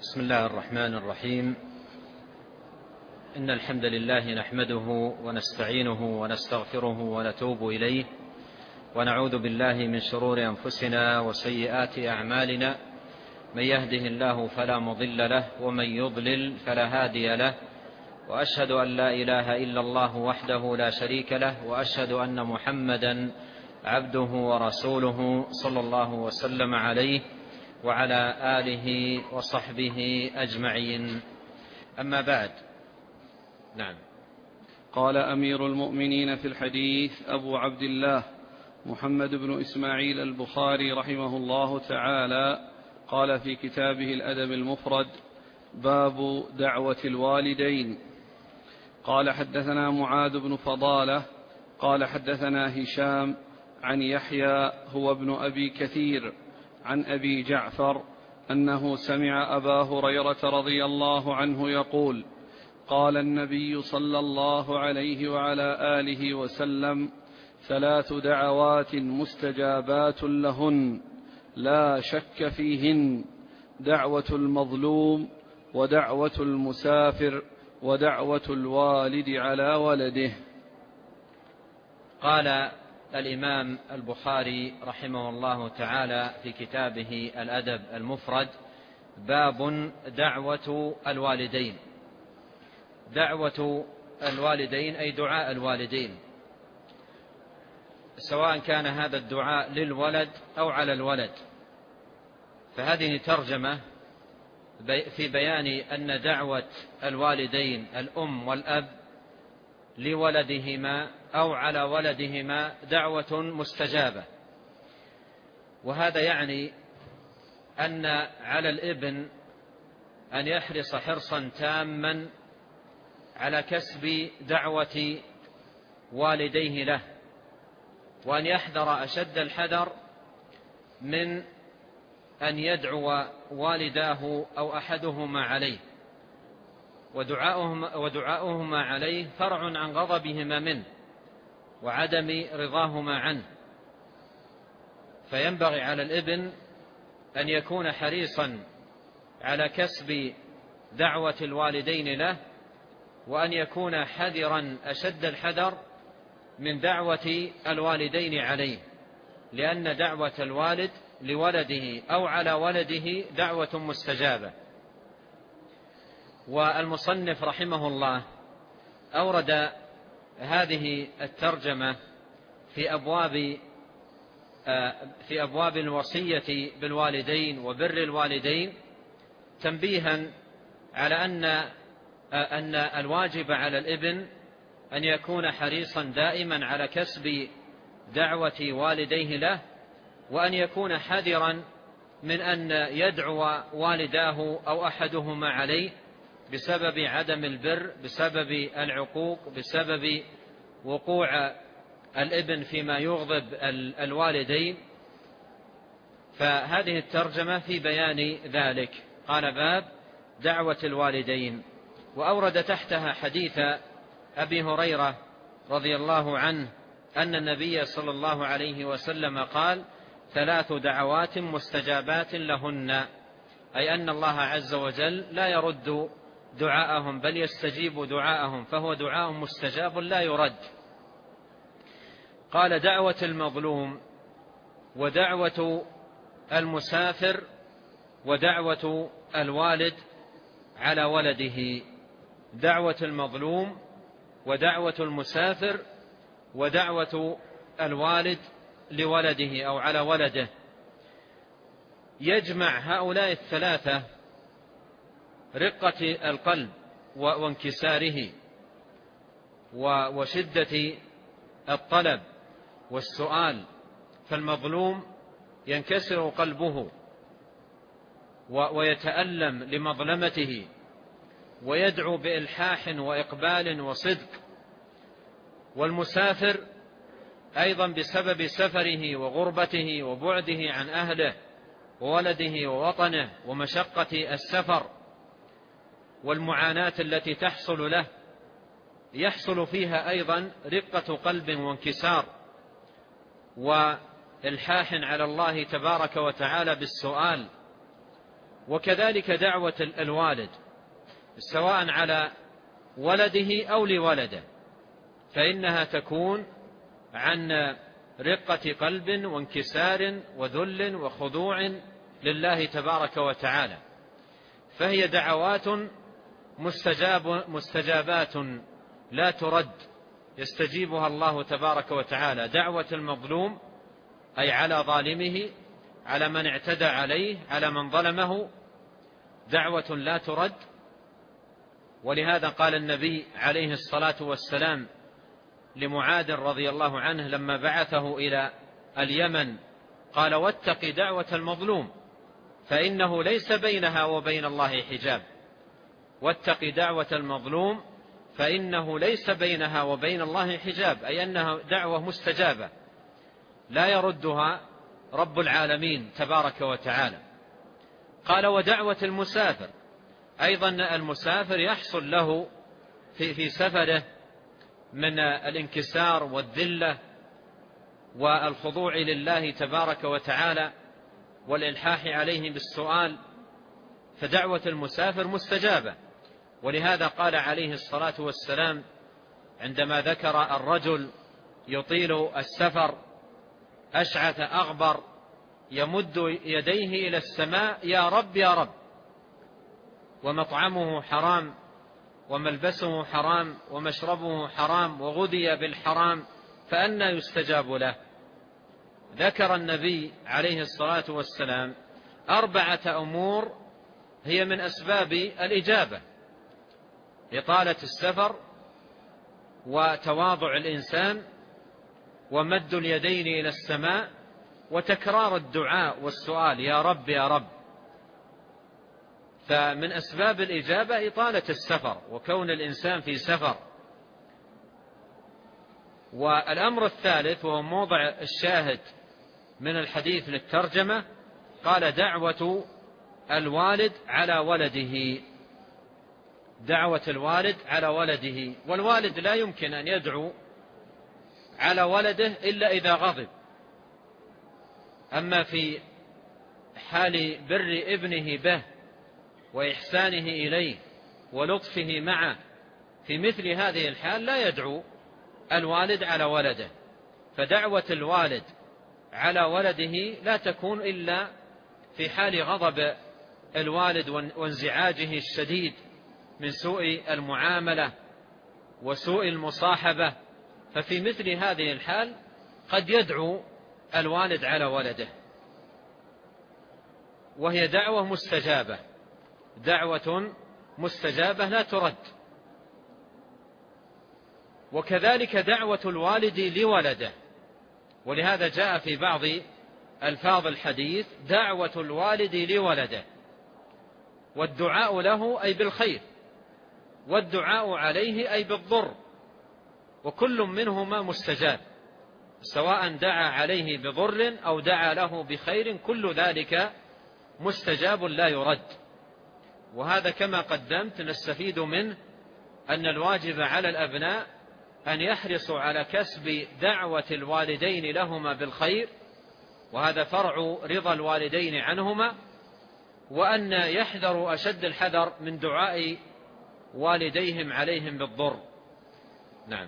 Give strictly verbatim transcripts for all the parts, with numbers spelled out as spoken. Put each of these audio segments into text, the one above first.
بسم الله الرحمن الرحيم. إن الحمد لله نحمده ونستعينه ونستغفره ونتوب إليه، ونعوذ بالله من شرور أنفسنا وسيئات أعمالنا. من يهده الله فلا مضل له، ومن يضلل فلا هادي له، وأشهد أن لا إله إلا الله وحده لا شريك له، وأشهد أن محمدا عبده ورسوله صلى الله وسلم عليه وعلى آله وصحبه أجمعين. أما بعد. نعم. قال أمير المؤمنين في الحديث أبو عبد الله محمد بن إسماعيل البخاري رحمه الله تعالى، قال في كتابه الأدب المفرد: باب دعوة الوالدين. قال حدثنا معاذ بن فضالة قال حدثنا هشام عن يحيى هو ابن أبي كثير عن أبي جعفر أنه سمع أبا هريرة رضي الله عنه يقول: قال النبي صلى الله عليه وعلى آله وسلم: ثلاث دعوات مستجابات لهن لا شك فيهن: دعوة المظلوم، ودعوة المسافر، ودعوة الوالد على ولده. قال الإمام البخاري رحمه الله تعالى في كتابه الأدب المفرد: باب دعوة الوالدين. دعوة الوالدين أي دعاء الوالدين، سواء كان هذا الدعاء للولد أو على الولد. فهذه ترجمة في بيان أن دعوة الوالدين الأم والأب لولدهما أو على ولدهما دعوة مستجابة. وهذا يعني أن على الابن أن يحرص حرصا تاما على كسب دعوة والديه له، وأن يحذر أشد الحذر من أن يدعو والداه أو أحدهما عليه، ودعاؤهما, ودعاؤهما عليه فرع عن غضبهما منه وعدم رضاهما عنه. فينبغي على الابن أن يكون حريصا على كسب دعوة الوالدين له، وأن يكون حذرا أشد الحذر من دعوة الوالدين عليه، لأن دعوة الوالد لولده أو على ولده دعوة مستجابة. والمصنف رحمه الله أورد هذه الترجمة في أبواب في أبواب الوصية بالوالدين وبر الوالدين، تنبيها على أن أن الواجب على الابن أن يكون حريصا دائما على كسب دعوة والديه له، وأن يكون حذرا من أن يدعو والداه أو أحدهما عليه بسبب عدم البر، بسبب العقوق، بسبب وقوع الابن فيما يغضب الوالدين. فهذه الترجمة في بيان ذلك. قال: باب دعوة الوالدين. وأورد تحتها حديث أبي هريرة رضي الله عنه أن النبي صلى الله عليه وسلم قال: ثلاث دعوات مستجابات لهن، أي أن الله عز وجل لا يرد دعاءهم بل يستجيب دعاءهم، فهو دعاء مستجاب لا يرد. قال: دعوة المظلوم، ودعوة المسافر، ودعوة الوالد على ولده. دعوة المظلوم، ودعوة المسافر، ودعوة الوالد لولده أو على ولده. يجمع هؤلاء الثلاثة رقة القلب وانكساره وشدة الطلب والسؤال. فالمظلوم ينكسر قلبه ويتألم لمظلمته، ويدعو بإلحاح وإقبال وصدق. والمسافر أيضا بسبب سفره وغربته وبعده عن أهله وولده ووطنه ومشقة السفر والمعاناة التي تحصل له، يحصل فيها أيضا رقة قلب وانكسار وإلحاح على الله تبارك وتعالى بالسؤال وكذلك دعوة الوالد سواء على ولده أو لولده، فإنها تكون عن رقة قلب وانكسار وذل وخضوع لله تبارك وتعالى، فهي دعوات مستجاب مستجابات لا ترد، يستجيبها الله تبارك وتعالى. دعوة المظلوم أي على ظالمه، على من اعتدى عليه، على من ظلمه، دعوة لا ترد. ولهذا قال النبي عليه الصلاة والسلام لمعاذ رضي الله عنه لما بعثه إلى اليمن، قال: واتق دعوة المظلوم فإنه ليس بينها وبين الله حجاب. واتق دعوة المظلوم فإنه ليس بينها وبين الله حجاب، أي أنها دعوة مستجابة لا يردها رب العالمين تبارك وتعالى. قال: ودعوة المسافر، أيضا المسافر يحصل له في, في سفره من الانكسار والذلة والخضوع لله تبارك وتعالى والإلحاح عليه بالسؤال، فدعوة المسافر مستجابة. ولهذا قال عليه الصلاة والسلام عندما ذكر الرجل يطيل السفر أشعث أغبر يمد يديه إلى السماء: يا رب يا رب، ومطعمه حرام وملبسه حرام ومشربه حرام وغذي بالحرام، فأنى يستجاب له؟ ذكر النبي عليه الصلاة والسلام أربعة أمور هي من أسباب الإجابة: إطالة السفر، وتواضع الإنسان، ومد اليدين إلى السماء، وتكرار الدعاء والسؤال: يا رب يا رب. فمن أسباب الإجابة إطالة السفر وكون الإنسان في سفر. والأمر الثالث وهو موضع الشاهد من الحديث للترجمة، قال: دعوة الوالد على ولده. دعوة الوالد على ولده، والوالد لا يمكن أن يدعو على ولده إلا إذا غضب. أما في حال بر ابنه به وإحسانه إليه ولطفه معه، في مثل هذه الحال لا يدعو الوالد على ولده. فدعوة الوالد على ولده لا تكون إلا في حال غضب الوالد وانزعاجه الشديد من سوء المعاملة وسوء المصاحبة، ففي مثل هذه الحال قد يدعو الوالد على ولده، وهي دعوة مستجابة، دعوة مستجابة لا ترد. وكذلك دعوة الوالد لولده، ولهذا جاء في بعض ألفاظ الحديث دعوة الوالد لولده، والدعاء له أي بالخير، والدعاء عليه أي بالضر، وكل منهما مستجاب، سواء دعا عليه بضر أو دعا له بخير، كل ذلك مستجاب لا يرد. وهذا كما قدمت نستفيد منه أن الواجب على الأبناء أن يحرصوا على كسب دعوة الوالدين لهما بالخير، وهذا فرع رضا الوالدين عنهما، وأن يحذروا أشد الحذر من دعاء والديهم عليهم بالضر. نعم.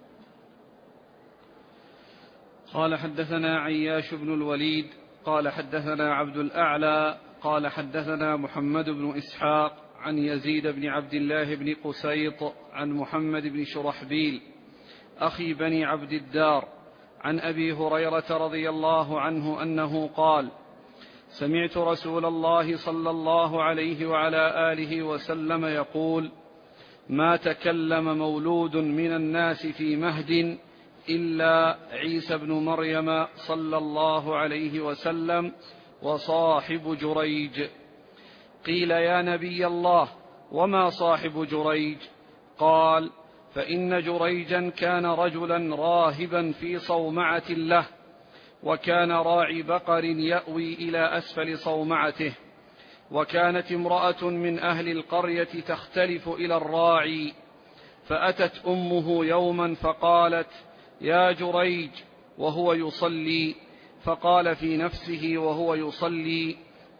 قال: حدثنا عياش بن الوليد قال حدثنا عبد الأعلى قال حدثنا محمد بن إسحاق عن يزيد بن عبد الله بن قسيط عن محمد بن شرحبيل أخي بني عبد الدار عن أبي هريرة رضي الله عنه أنه قال: سمعت رسول الله صلى الله عليه وعلى آله وسلم يقول: ما تكلم مولود من الناس في مهد إلا عيسى بن مريم صلى الله عليه وسلم وصاحب جريج. قيل: يا نبي الله، وما صاحب جريج؟ قال: فإن جريجا كان رجلا راهبا في صومعة له، وكان راعي بقر يأوي إلى أسفل صومعته، وكانت امرأة من أهل القرية تختلف إلى الراعي، فأتت أمه يوما فقالت: يا جريج، وهو يصلي، فقال في نفسه وهو يصلي: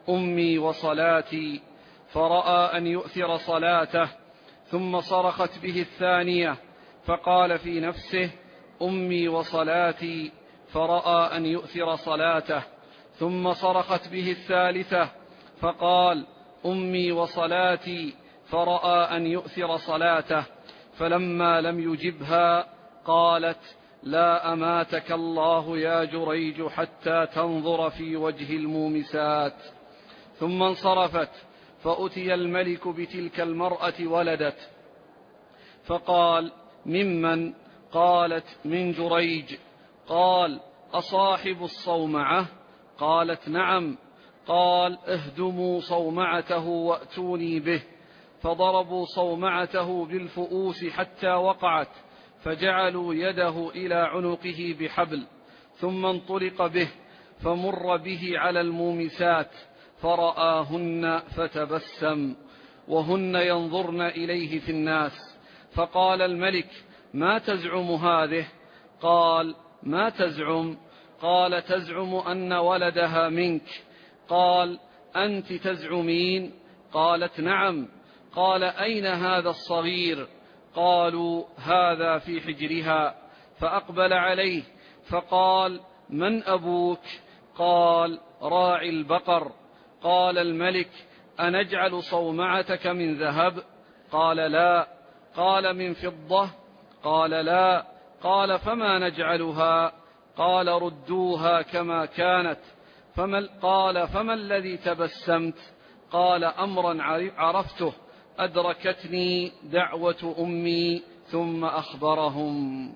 أمي وصلاتي، فرأى أن يؤثر صلاته، ثم صرخت به الثانية فقال في نفسه أمي وصلاتي، فرأى أن يؤثر صلاته، ثم صرخت به الثالثة فقال أمي وصلاتي، فرأى أن يؤثر صلاته، فلما لم يجبها قالت لا أماتك الله يا جريج حتى تنظر في وجه المومسات. ثم انصرفت، فأتي الملك بتلك المرأة ولدت، فقال ممن؟ قالت من جريج. قال أصاحب الصومعة؟ قالت نعم. قال اهدموا صومعته وأتوني به، فضربوا صومعته بالفؤوس حتى وقعت، فجعلوا يده إلى عنقه بحبل، ثم انطلق به فمر به على المومسات فرآهن فتبسم وهن ينظرن إليه في الناس، فقال الملك ما تزعم هذه؟ قال ما تزعم؟ قال تزعم أن ولدها منك. قال أنت تزعمين؟ قالت نعم. قال أين هذا الصغير؟ قالوا هذا في حجرها. فأقبل عليه فقال من أبوك؟ قال راعي البقر. قال الملك أنجعل صومعتك من ذهب؟ قال لا. قال من فضة؟ قال لا. قال فما نجعلها؟ قال ردوها كما كانت. فما قال فما الذي تبسمت؟ قال أمرا عرفته، أدركتني دعوة أمي. ثم أخبرهم.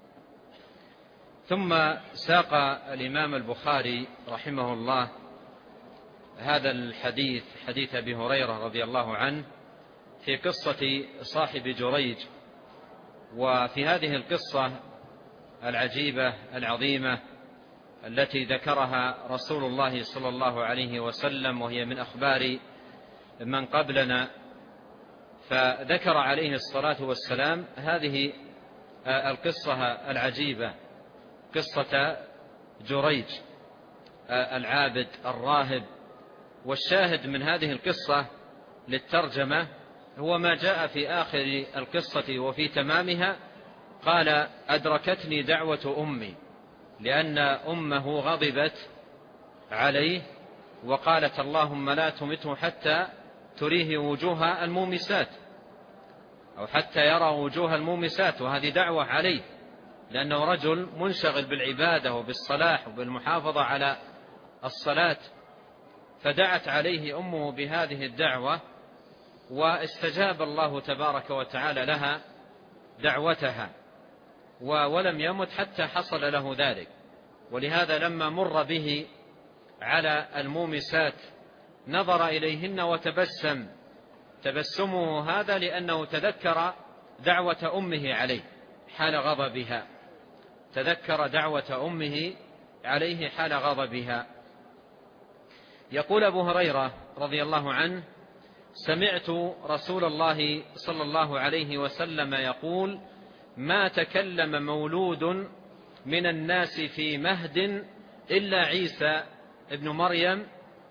ثم ساق الإمام البخاري رحمه الله هذا الحديث، حديث أبي هريرة رضي الله عنه، في قصة صاحب جريج. وفي هذه القصة العجيبة العظيمة التي ذكرها رسول الله صلى الله عليه وسلم، وهي من أخبار من قبلنا، فذكر عليه الصلاة والسلام هذه القصة العجيبة، قصة جريج العابد الراهب. والشاهد من هذه القصة للترجمة هو ما جاء في آخر القصة وفي تمامها، قال أدركتني دعوة أمي، لأن أمه غضبت عليه وقالت اللهم لا تمته حتى تريه وجوه المومسات، أو حتى يرى وجوه المومسات، وهذه دعوة عليه لأنه رجل منشغل بالعبادة وبالصلاح وبالمحافظة على الصلاة. فدعت عليه أمه بهذه الدعوة، واستجاب الله تبارك وتعالى لها دعوتها، ولم يمت حتى حصل له ذلك. ولهذا لما مر به على المومسات نظر إليهن وتبسم، تبسمه هذا لأنه تذكر دعوة أمه عليه حال غضبها، تذكر دعوة أمه عليه حال غضبها. يقول أبو هريرة رضي الله عنه سمعت رسول الله صلى الله عليه وسلم يقول ما تكلم مولود من الناس في مهد إلا عيسى ابن مريم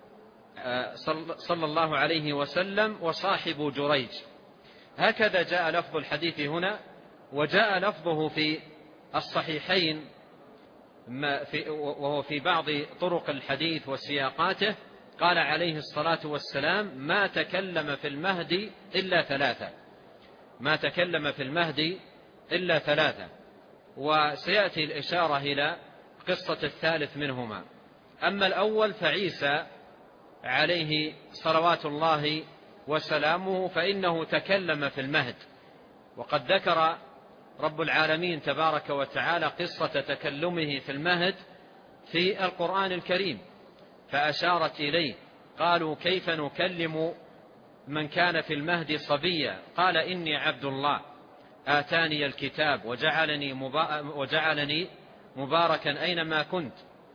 صلى الله عليه وسلم وصاحب جريج. هكذا جاء لفظ الحديث هنا، وجاء لفظه في الصحيحين وهو في بعض طرق الحديث وسياقاته، قال عليه الصلاة والسلام ما تكلم في المهد إلا ثلاثة، ما تكلم في المهد إلا ثلاثة. وسيأتي الإشارة إلى قصة الثالث منهما. أما الأول فعيسى عليه صلوات الله وسلامه فإنه تكلم في المهد، وقد ذكر رب العالمين تبارك وتعالى قصة تكلمه في المهد في القرآن الكريم، فأشارت إليه. قالوا كيف نكلم من كان في المهد صبيا؟ قال إني عبد الله آتاني الكتاب وجعلني, وجعلني مباركا أينما كنت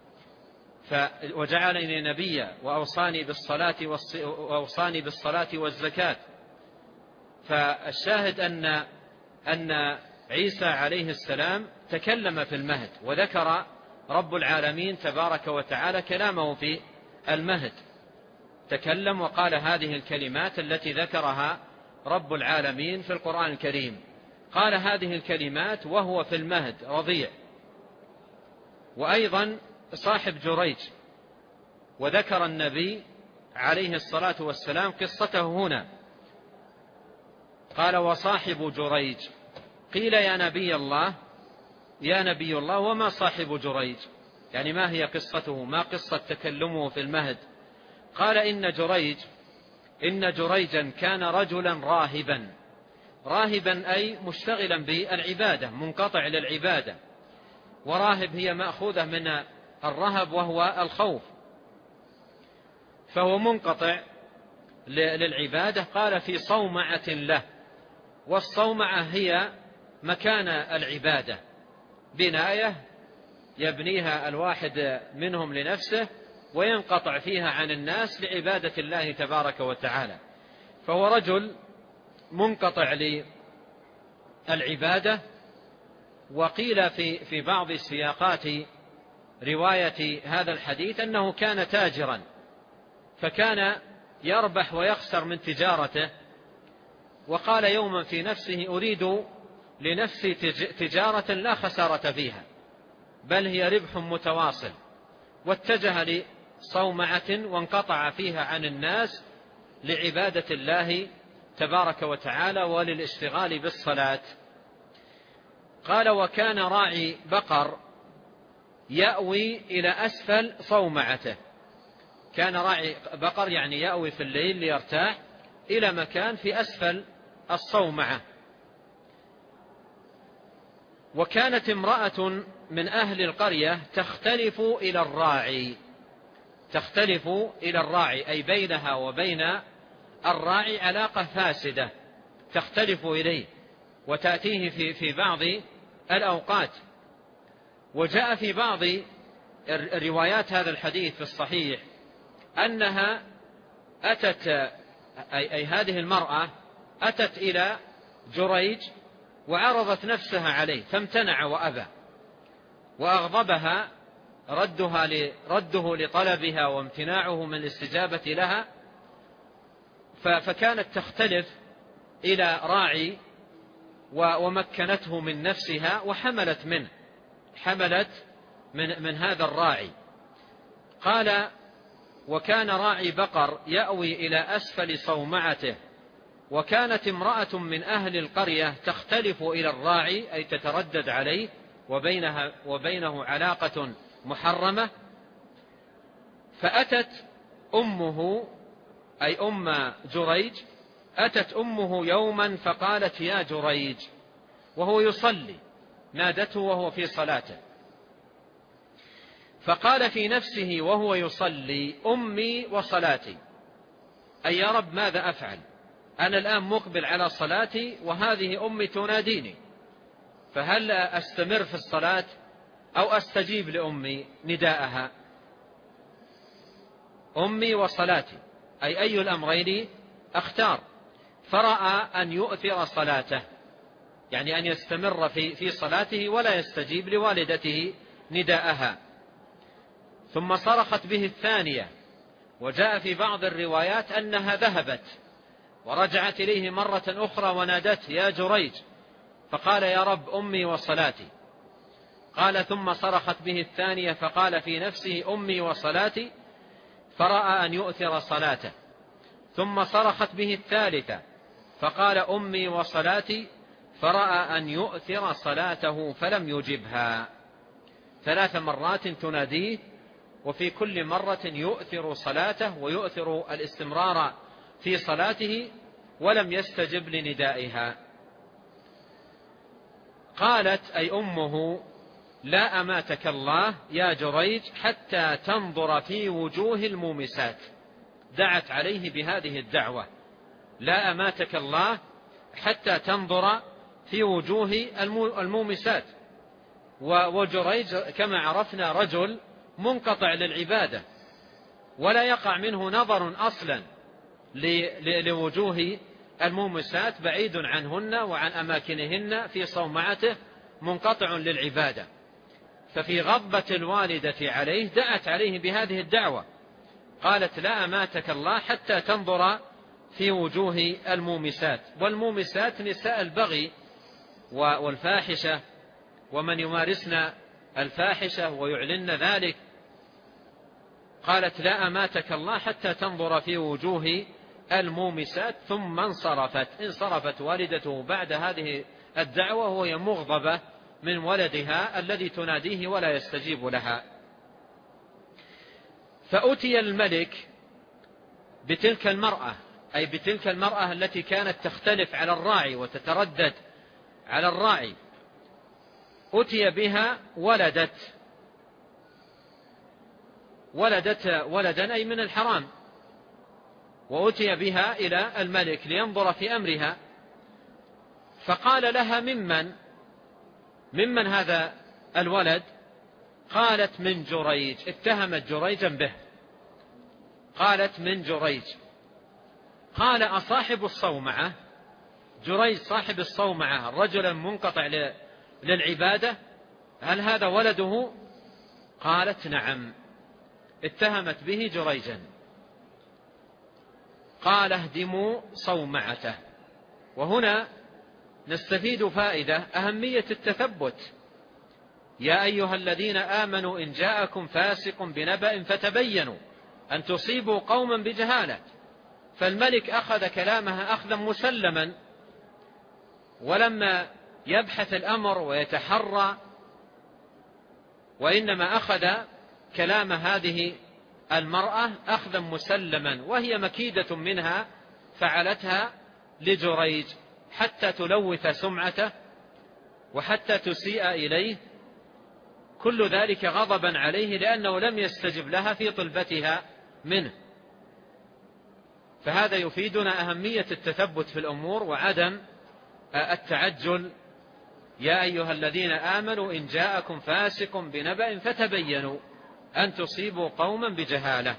وجعلني نبيا وأوصاني بالصلاة, وأوصاني بالصلاة والزكاة. فالشاهد أن, أن عيسى عليه السلام تكلم في المهد، وذكر رب العالمين تبارك وتعالى كلامه في المهد. تكلم وقال هذه الكلمات التي ذكرها رب العالمين في القرآن الكريم. قال هذه الكلمات وهو في المهد رضيع. وأيضا صاحب جريج، وذكر النبي عليه الصلاة والسلام قصته هنا، قال وصاحب جريج. قيل يا نبي الله يا نبي الله وما صاحب جريج؟ يعني ما هي قصته، ما قصة تكلمه في المهد؟ قال إن جريج إن جريجا كان رجلا راهبا. راهبا أي مشتغلا بالعبادة، منقطع للعبادة. وراهب هي مأخوذة من الرهب وهو الخوف، فهو منقطع للعبادة. قال في صومعة له، والصومعة هي مكان العبادة، بناية يبنيها الواحد منهم لنفسه وينقطع فيها عن الناس لعبادة الله تبارك وتعالى. فهو رجل منقطع للعبادة. وقيل في في بعض سياقات رواية هذا الحديث أنه كان تاجرا، فكان يربح ويخسر من تجارته. وقال يوما في نفسه أريد لنفسي تجارة لا خسارة فيها، بل هي ربح متواصل. واتجه لصومعة وانقطع فيها عن الناس لعبادة الله تبارك وتعالى وللاشتغال بالصلاة. قال وكان راعي بقر يأوي إلى أسفل صومعته. كان راعي بقر يعني يأوي في الليل ليرتاح إلى مكان في أسفل الصومعة. وكانت امرأة من أهل القرية تختلف إلى الراعي تختلف إلى الراعي أي بينها وبين الراعي علاقة فاسدة، تختلف إليه وتأتيه في في بعض الأوقات. وجاء في بعض الروايات هذا الحديث في الصحيح أنها أتت أي, أي هذه المرأة أتت إلى جريج وعرضت نفسها عليه فامتنع وأبى، وأغضبها ردها رده لطلبها وامتناعه من الاستجابة لها. فكانت تختلف إلى راعي ومكنته من نفسها وحملت منه حملت من, من هذا الراعي. قال وكان راعي بقر يأوي إلى أسفل صومعته، وكانت امرأة من أهل القرية تختلف إلى الراعي أي تتردد عليه وبينها وبينه علاقة محرمة. فأتت أمه أي أم جريج أتت أمه يوما فقالت يا جريج وهو يصلي، نادته وهو في صلاته، فقال في نفسه وهو يصلي أمي وصلاتي، أي يا رب ماذا أفعل؟ أنا الآن مقبل على صلاتي وهذه أمي تناديني، فهل أستمر في الصلاة أو أستجيب لأمي نداءها؟ أمي وصلاتي أي أي الأمرين أختار؟ فرأى أن يؤثر صلاته، يعني أن يستمر في في صلاته ولا يستجيب لوالدته نداءها. ثم صرخت به الثانية، وجاء في بعض الروايات أنها ذهبت ورجعت إليه مرة أخرى ونادت يا جريج، فقال يا رب أمي وصلاتي. قال ثم صرخت به الثانية فقال في نفسه أمي وصلاتي، فرأى أن يؤثر صلاته. ثم صرخت به الثالثة فقال أمي وصلاتي، فرأى أن يؤثر صلاته فلم يجبها. ثلاث مرات تناديه وفي كل مرة يؤثر صلاته ويؤثر الاستمرار في صلاته ولم يستجب لندائها. قالت أي أمه لا أماتك الله يا جريج حتى تنظر في وجوه المومسات. دعت عليه بهذه الدعوة لا أماتك الله حتى تنظر في وجوه المومسات. وجريج كما عرفنا رجل منقطع للعبادة ولا يقع منه نظر أصلا لوجوه المومسات، بعيد عنهن وعن أماكنهن في صومعته، منقطع للعبادة. ففي غضبة الوالدة عليه دعت عليه بهذه الدعوة، قالت لا أماتك الله حتى تنظر في وجوه المومسات. والمومسات نساء البغي والفاحشة ومن يمارسن الفاحشة ويعلن ذلك. قالت لا أماتك الله حتى تنظر في وجوه المومسات. ثم انصرفت انصرفت والدته بعد هذه الدعوة وهي مغضبة من ولدها الذي تناديه ولا يستجيب لها. فأتي الملك بتلك المرأة، أي بتلك المرأة التي كانت تختلف على الراعي وتتردد على الراعي. أتي بها ولدت ولدت ولدا أي من الحرام، وأتي بها إلى الملك لينظر في أمرها. فقال لها ممن ممن هذا الولد؟ قالت من جريج. اتهمت جريجا به، قالت من جريج. قال أصاحب الصومعة؟ جريج صاحب الصومعة الرجل المنقطع للعبادة، هل هذا ولده؟ قالت نعم. اتهمت به جريجا. قال اهدموا صومعته. وهنا نستفيد فائدة أهمية التثبت. يا أيها الذين آمنوا إن جاءكم فاسق بنبأ فتبينوا أن تصيبوا قوما بجهالة. فالملك أخذ كلامها أخذا مسلما، ولما يبحث الأمر ويتحرى، وإنما أخذ كلام هذه المرأة أخذا مسلما، وهي مكيدة منها فعلتها لجريج حتى تلوث سمعته وحتى تسيء إليه، كل ذلك غضبا عليه لأنه لم يستجب لها في طلبتها منه. فهذا يفيدنا أهمية التثبت في الأمور وعدم التعجل. يا أيها الذين آمنوا إن جاءكم فاسق بنبأ فتبينوا أن تصيبوا قوما بجهالة.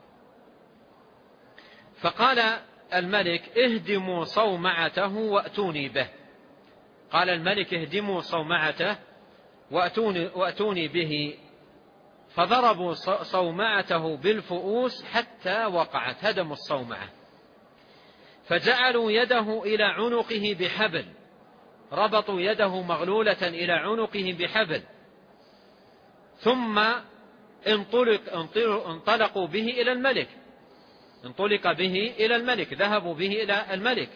فقال الملك اهدموا صومعته وأتوني به. قال الملك اهدموا صومعته وأتوني, وأتوني به. فضربوا صومعته بالفؤوس حتى وقعت، هدموا الصومعة. فجعلوا يده إلى عنقه بحبل، ربطوا يده مغلولة إلى عنقه بحبل، ثم انطلق انطلقوا به إلى الملك انطلق به إلى الملك ذهبوا به إلى الملك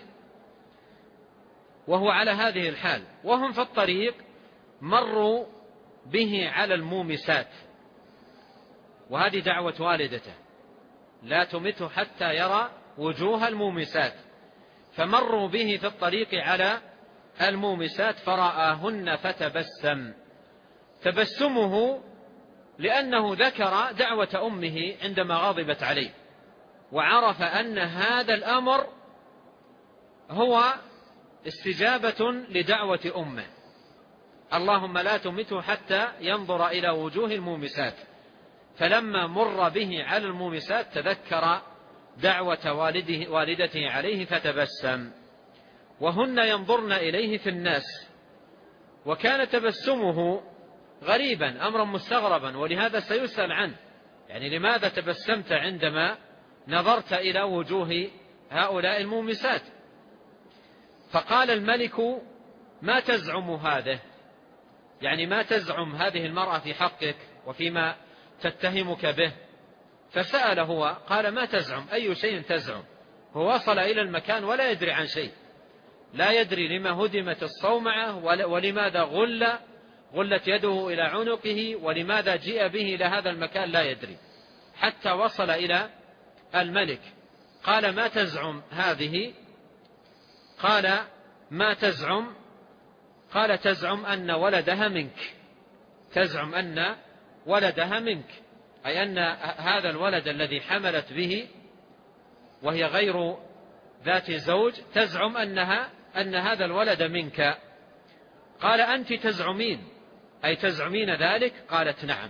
وهو على هذه الحال. وهم في الطريق مروا به على المومسات، وهذه دعوة والدته لا تمته حتى يرى وجوه المومسات. فمروا به في الطريق على المومسات فرآهن فتبسم. تبسمه لأنه ذكر دعوة أمه عندما غضبت عليه، وعرف أن هذا الأمر هو استجابة لدعوة أمه، اللهم لا تمته حتى ينظر إلى وجوه المومسات. فلما مر به على المومسات تذكر دعوة والده والدته عليه فتبسم، وهن ينظرن إليه في الناس. وكان تبسمه غريبا، أمرا مستغربا، ولهذا سيسأل عنه، يعني لماذا تبسمت عندما نظرت إلى وجوه هؤلاء المومسات؟ فقال الملك ما تزعم هذه، يعني ما تزعم هذه المرأة في حقك وفيما تتهمك به. فسأل هو قال ما تزعم، أي شيء تزعم؟ هو وصل إلى المكان ولا يدري عن شيء، لا يدري لما هدمت الصومعة ولماذا غل غلت يده إلى عنقه ولماذا جيء به إلى هذا المكان، لا يدري حتى وصل إلى الملك. قال ما تزعم هذه؟ قال ما تزعم؟ قال تزعم أن ولدها منك، تزعم أن ولدها منك، أي أن هذا الولد الذي حملت به وهي غير ذات زوج تزعم أنها أن هذا الولد منك. قال أنت تزعمين، أي تزعمين ذلك؟ قالت نعم.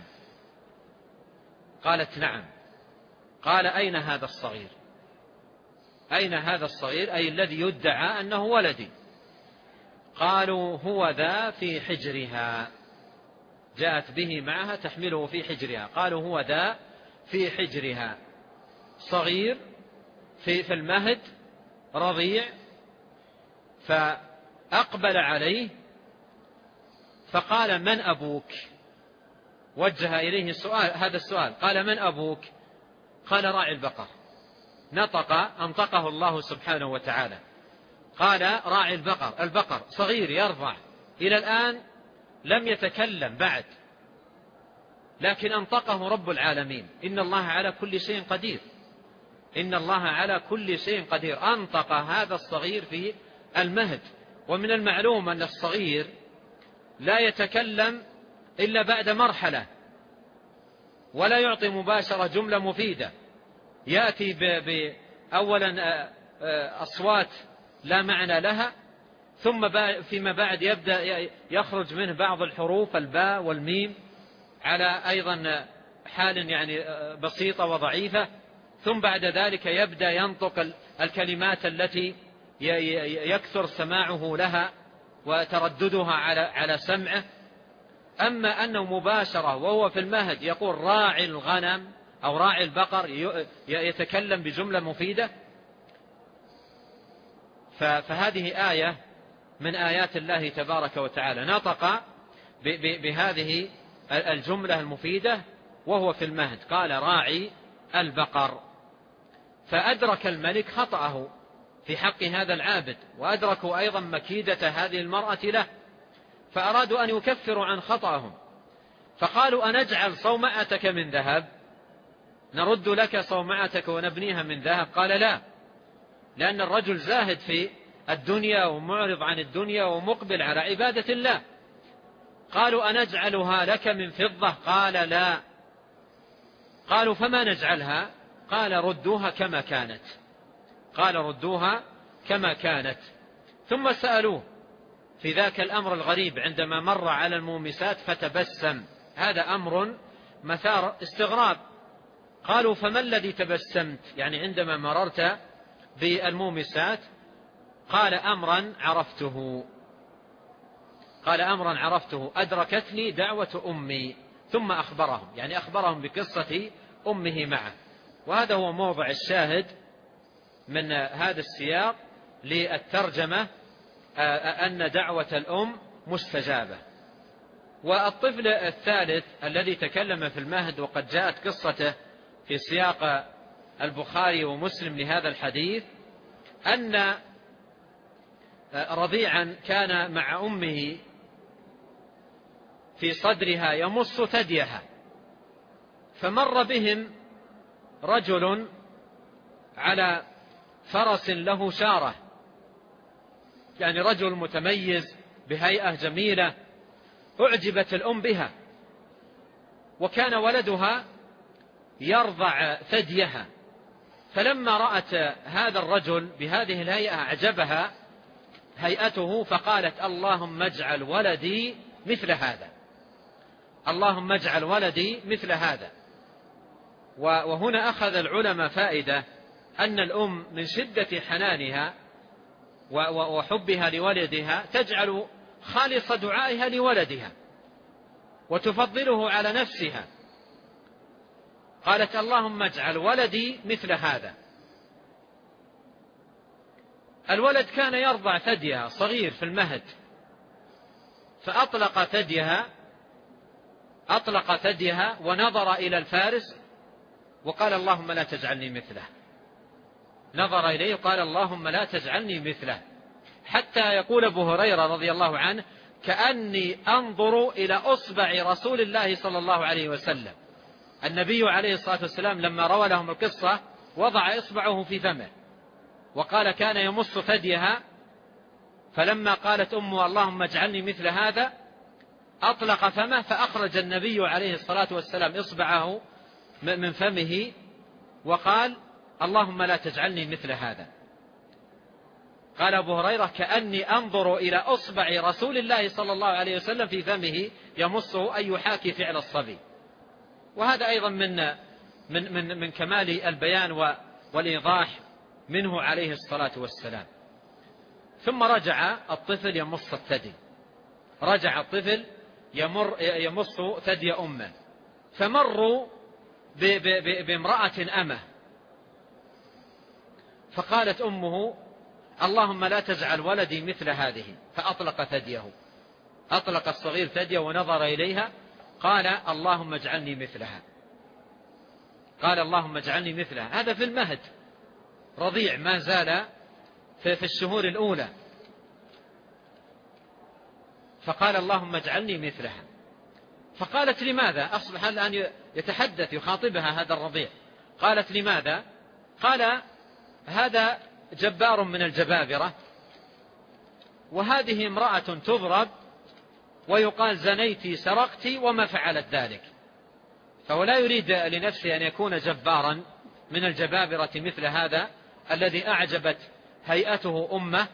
قالت نعم. قال أين هذا الصغير؟ أين هذا الصغير أي الذي يدعى أنه ولدي؟ قالوا هو ذا في حجرها، جاءت به معها تحمله في حجرها، قالوا هو ذا في حجرها. صغير في في المهد رضيع، فأقبل عليه فقال: من أبوك؟ وجه إليه السؤال هذا السؤال، قال: من أبوك؟ قال: راعي البقر. نطق أنطقه الله سبحانه وتعالى، قال: راعي البقر. البقر صغير يرضع إلى الآن لم يتكلم بعد، لكن أنطقه رب العالمين. إن الله على كل شيء قدير، إن الله على كل شيء قدير. أنطق هذا الصغير في المهد. ومن المعلوم أن الصغير لا يتكلم إلا بعد مرحلة، ولا يعطي مباشرة جملة مفيدة، يأتي بأولا أصوات لا معنى لها، ثم فيما بعد يبدأ يخرج منه بعض الحروف الباء والميم على أيضا حال يعني بسيطة وضعيفة، ثم بعد ذلك يبدأ ينطق الكلمات التي يكثر سماعه لها وترددها على على سمعه. أما أنه مباشرة وهو في المهد يقول راعي الغنم أو راعي البقر يتكلم بجملة مفيدة، فهذه آية من آيات الله تبارك وتعالى. نطق بهذه الجملة المفيدة وهو في المهد، قال: راعي البقر. فأدرك الملك خطأه في حق هذا العابد، وأدركوا أيضا مكيدة هذه المرأة له، فأرادوا أن يكفروا عن خطأهم، فقالوا: أنجعل صومعتك من ذهب؟ نرد لك صومعتك ونبنيها من ذهب؟ قال: لا، لأن الرجل زاهد في الدنيا ومعرض عن الدنيا ومقبل على عبادة الله. قالوا: أنجعلها لك من فضة؟ قال: لا. قالوا: فما نجعلها؟ قال: ردوها كما كانت. قال: ردوها كما كانت. ثم سألوه في ذاك الأمر الغريب عندما مر على المومسات فتبسم، هذا أمر مثار استغراب. قالوا: فما الذي تبسمت؟ يعني عندما مررت بالمومسات. قال: أمرا عرفته. قال: أمرا عرفته أدركتني دعوة أمي. ثم أخبرهم، يعني أخبرهم بقصة أمه معه. وهذا هو موضع الشاهد من هذا السياق للترجمة، أن دعوة الأم مستجابة. والطفل الثالث الذي تكلم في المهد وقد جاءت قصته في سياق البخاري ومسلم لهذا الحديث، أن رضيعا كان مع أمه في صدرها يمص ثديها، فمر بهم رجل على فرس له شارة، يعني رجل متميز بهيئة جميلة، أعجبت الأم بها، وكان ولدها يرضع ثديها، فلما رأت هذا الرجل بهذه الهيئة أعجبها هيئته، فقالت: اللهم اجعل ولدي مثل هذا، اللهم اجعل ولدي مثل هذا. وهنا أخذ العلماء فائدة أن الأم من شدة حنانها وحبها لولدها تجعل خالص دعائها لولدها وتفضله على نفسها. قالت: اللهم اجعل ولدي مثل هذا. الولد كان يرضع ثديها صغير في المهد، فأطلق ثديها أطلق ثديها ونظر إلى الفارس وقال: اللهم لا تجعلني مثله. نظر إليه وقال: اللهم لا تجعلني مثله. حتى يقول أبو هريرة رضي الله عنه: كأني أنظر إلى أصبع رسول الله صلى الله عليه وسلم. النبي عليه الصلاة والسلام لما روى لهم القصة وضع إصبعه في فمه وقال: كان يمص ثديها، فلما قالت أمه: اللهم اجعلني مثل هذا، أطلق فمه، فأخرج النبي عليه الصلاة والسلام إصبعه من فمه وقال: اللهم لا تجعلني مثل هذا. قال أبو هريرة: كأني أنظر إلى أصبع رسول الله صلى الله عليه وسلم في فمه يمصه، أي يحاكي فعل الصبي. وهذا أيضا من من من من كمال البيان والإيضاح منه عليه الصلاة والسلام. ثم رجع الطفل يمص الثدي، رجع الطفل يمر يمص ثدي أمه، فمروا بامرأة أمه فقالت أمه: اللهم لا تجعل ولدي مثل هذه، فأطلق ثديه، أطلق الصغير ثديه ونظر إليها، قال: اللهم اجعلني مثلها، قال: اللهم اجعلني مثلها. هذا في المهد، رضيع ما زال في الشهور الأولى، فقال: اللهم اجعلني مثلها. فقالت: لماذا؟ أصبح الآن يتحدث يخاطبها هذا الرضيع. قالت: لماذا؟ قال: هذا جبار من الجبابرة، وهذه امرأة تضرب ويقال زنيت سرقت وما فعلت ذلك. فهو لا يريد لنفسه أن يكون جبارا من الجبابرة مثل هذا الذي أعجبت هيئته أمه،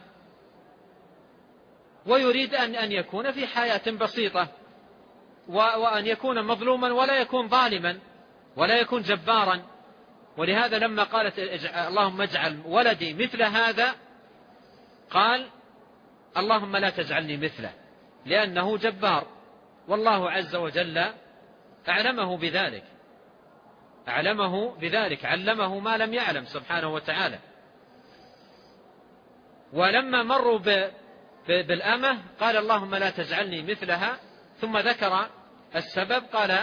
ويريد أن أن يكون في حياة بسيطة، وأن يكون مظلوما ولا يكون ظالما ولا يكون جبارا. ولهذا لما قالت: اللهم اجعل ولدي مثل هذا، قال: اللهم لا تجعلني مثله، لأنه جبار، والله عز وجل أعلمه بذلك، أعلمه بذلك، علمه ما لم يعلم سبحانه وتعالى. ولما مروا بالأمة قال: اللهم لا تجعلني مثلها، ثم ذكر السبب، قال: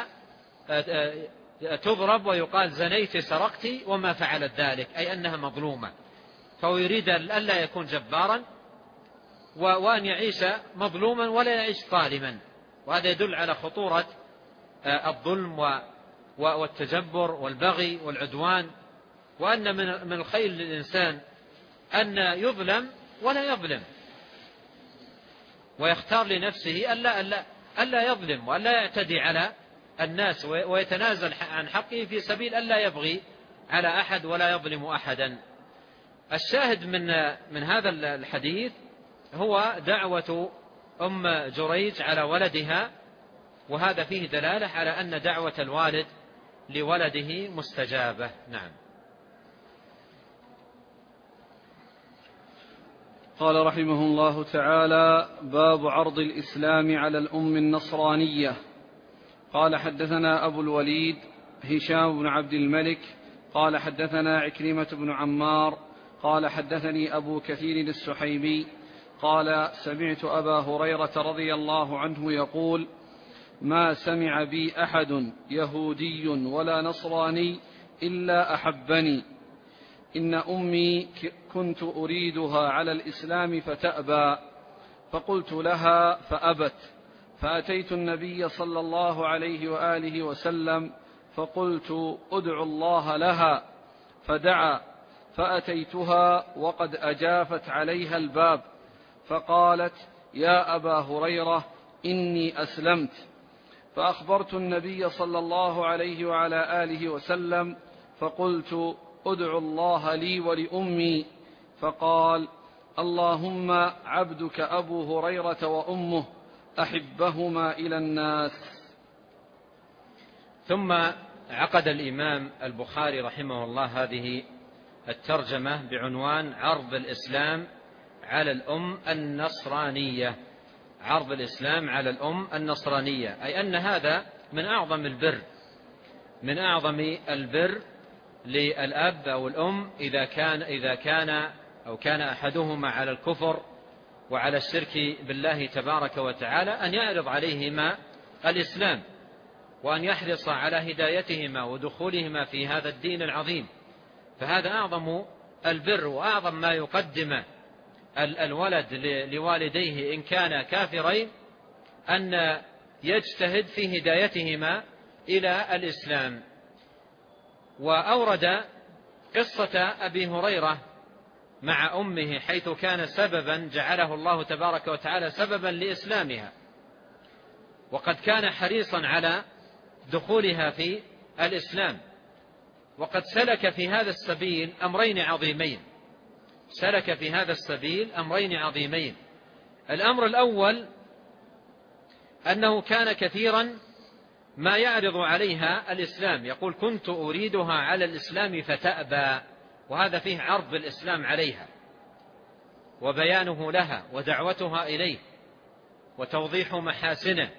تضرب ويقال زنيت سرقت وما فعلت ذلك، أي أنها مظلومة. فهو يريد ألا يكون جبارا وأن يعيش مظلوما ولا يعيش ظالما، وهذا يدل على خطورة الظلم والتجبر والبغي والعدوان، وأن من الخير للإنسان أن يظلم ولا يظلم، ويختار لنفسه ألا, ألا, ألا يظلم وألا يعتدي على الناس، ويتنازل عن حقه في سبيل ألا يبغي على أحد ولا يظلم أحدا. الشاهد من, من هذا الحديث هو دعوة أم جريج على ولدها، وهذا فيه دلالة على أن دعوة الوالد لولده مستجابة. نعم. قال رحمه الله تعالى: باب عرض الإسلام على الأم النصرانية. قال: حدثنا أبو الوليد هشام بن عبد الملك قال: حدثنا عكرمة بن عمار قال: حدثني أبو كثير السحيمي قال: سمعت أبا هريرة رضي الله عنه يقول: ما سمع بي أحد يهودي ولا نصراني إلا أحبني. إن أمي كنت أريدها على الإسلام فتأبى، فقلت لها فأبت، فأتيت النبي صلى الله عليه وآله وسلم فقلت: ادعوا الله لها، فدعا، فأتيتها وقد أجافت عليها الباب، فقالت: يا أبا هريرة إني أسلمت. فأخبرت النبي صلى الله عليه وعلى آله وسلم فقلت: ادعوا الله لي ولأمي. فقال: اللهم عبدك أبو هريرة وأمه أحبهما إلى الناس. ثم عقد الإمام البخاري رحمه الله هذه الترجمة بعنوان: عرض الإسلام على الأم النصرانية. عرض الإسلام على الأم النصرانية، أي أن هذا من أعظم البر، من أعظم البر للأب أو الأم إذا كان إذا كان أو كان أحدهما على الكفر وعلى الشرك بالله تبارك وتعالى، أن يعرض عليهما الإسلام، وأن يحرص على هدايتهما ودخولهما في هذا الدين العظيم. فهذا أعظم البر وأعظم ما يقدم الولد لوالديه إن كان كافرين، أن يجتهد في هدايتهما إلى الإسلام. وأورد قصة أبي هريرة مع أمه، حيث كان سببا جعله الله تبارك وتعالى سببا لإسلامها، وقد كان حريصا على دخولها في الإسلام، وقد سلك في هذا السبيل أمرين عظيمين سلك في هذا السبيل أمرين عظيمين. الأمر الأول أنه كان كثيرا ما يعرض عليها الإسلام، يقول: كنت أريدها على الإسلام فتأبى، وهذا فيه عرض الإسلام عليها وبيانه لها ودعوتها إليه وتوضيح محاسنه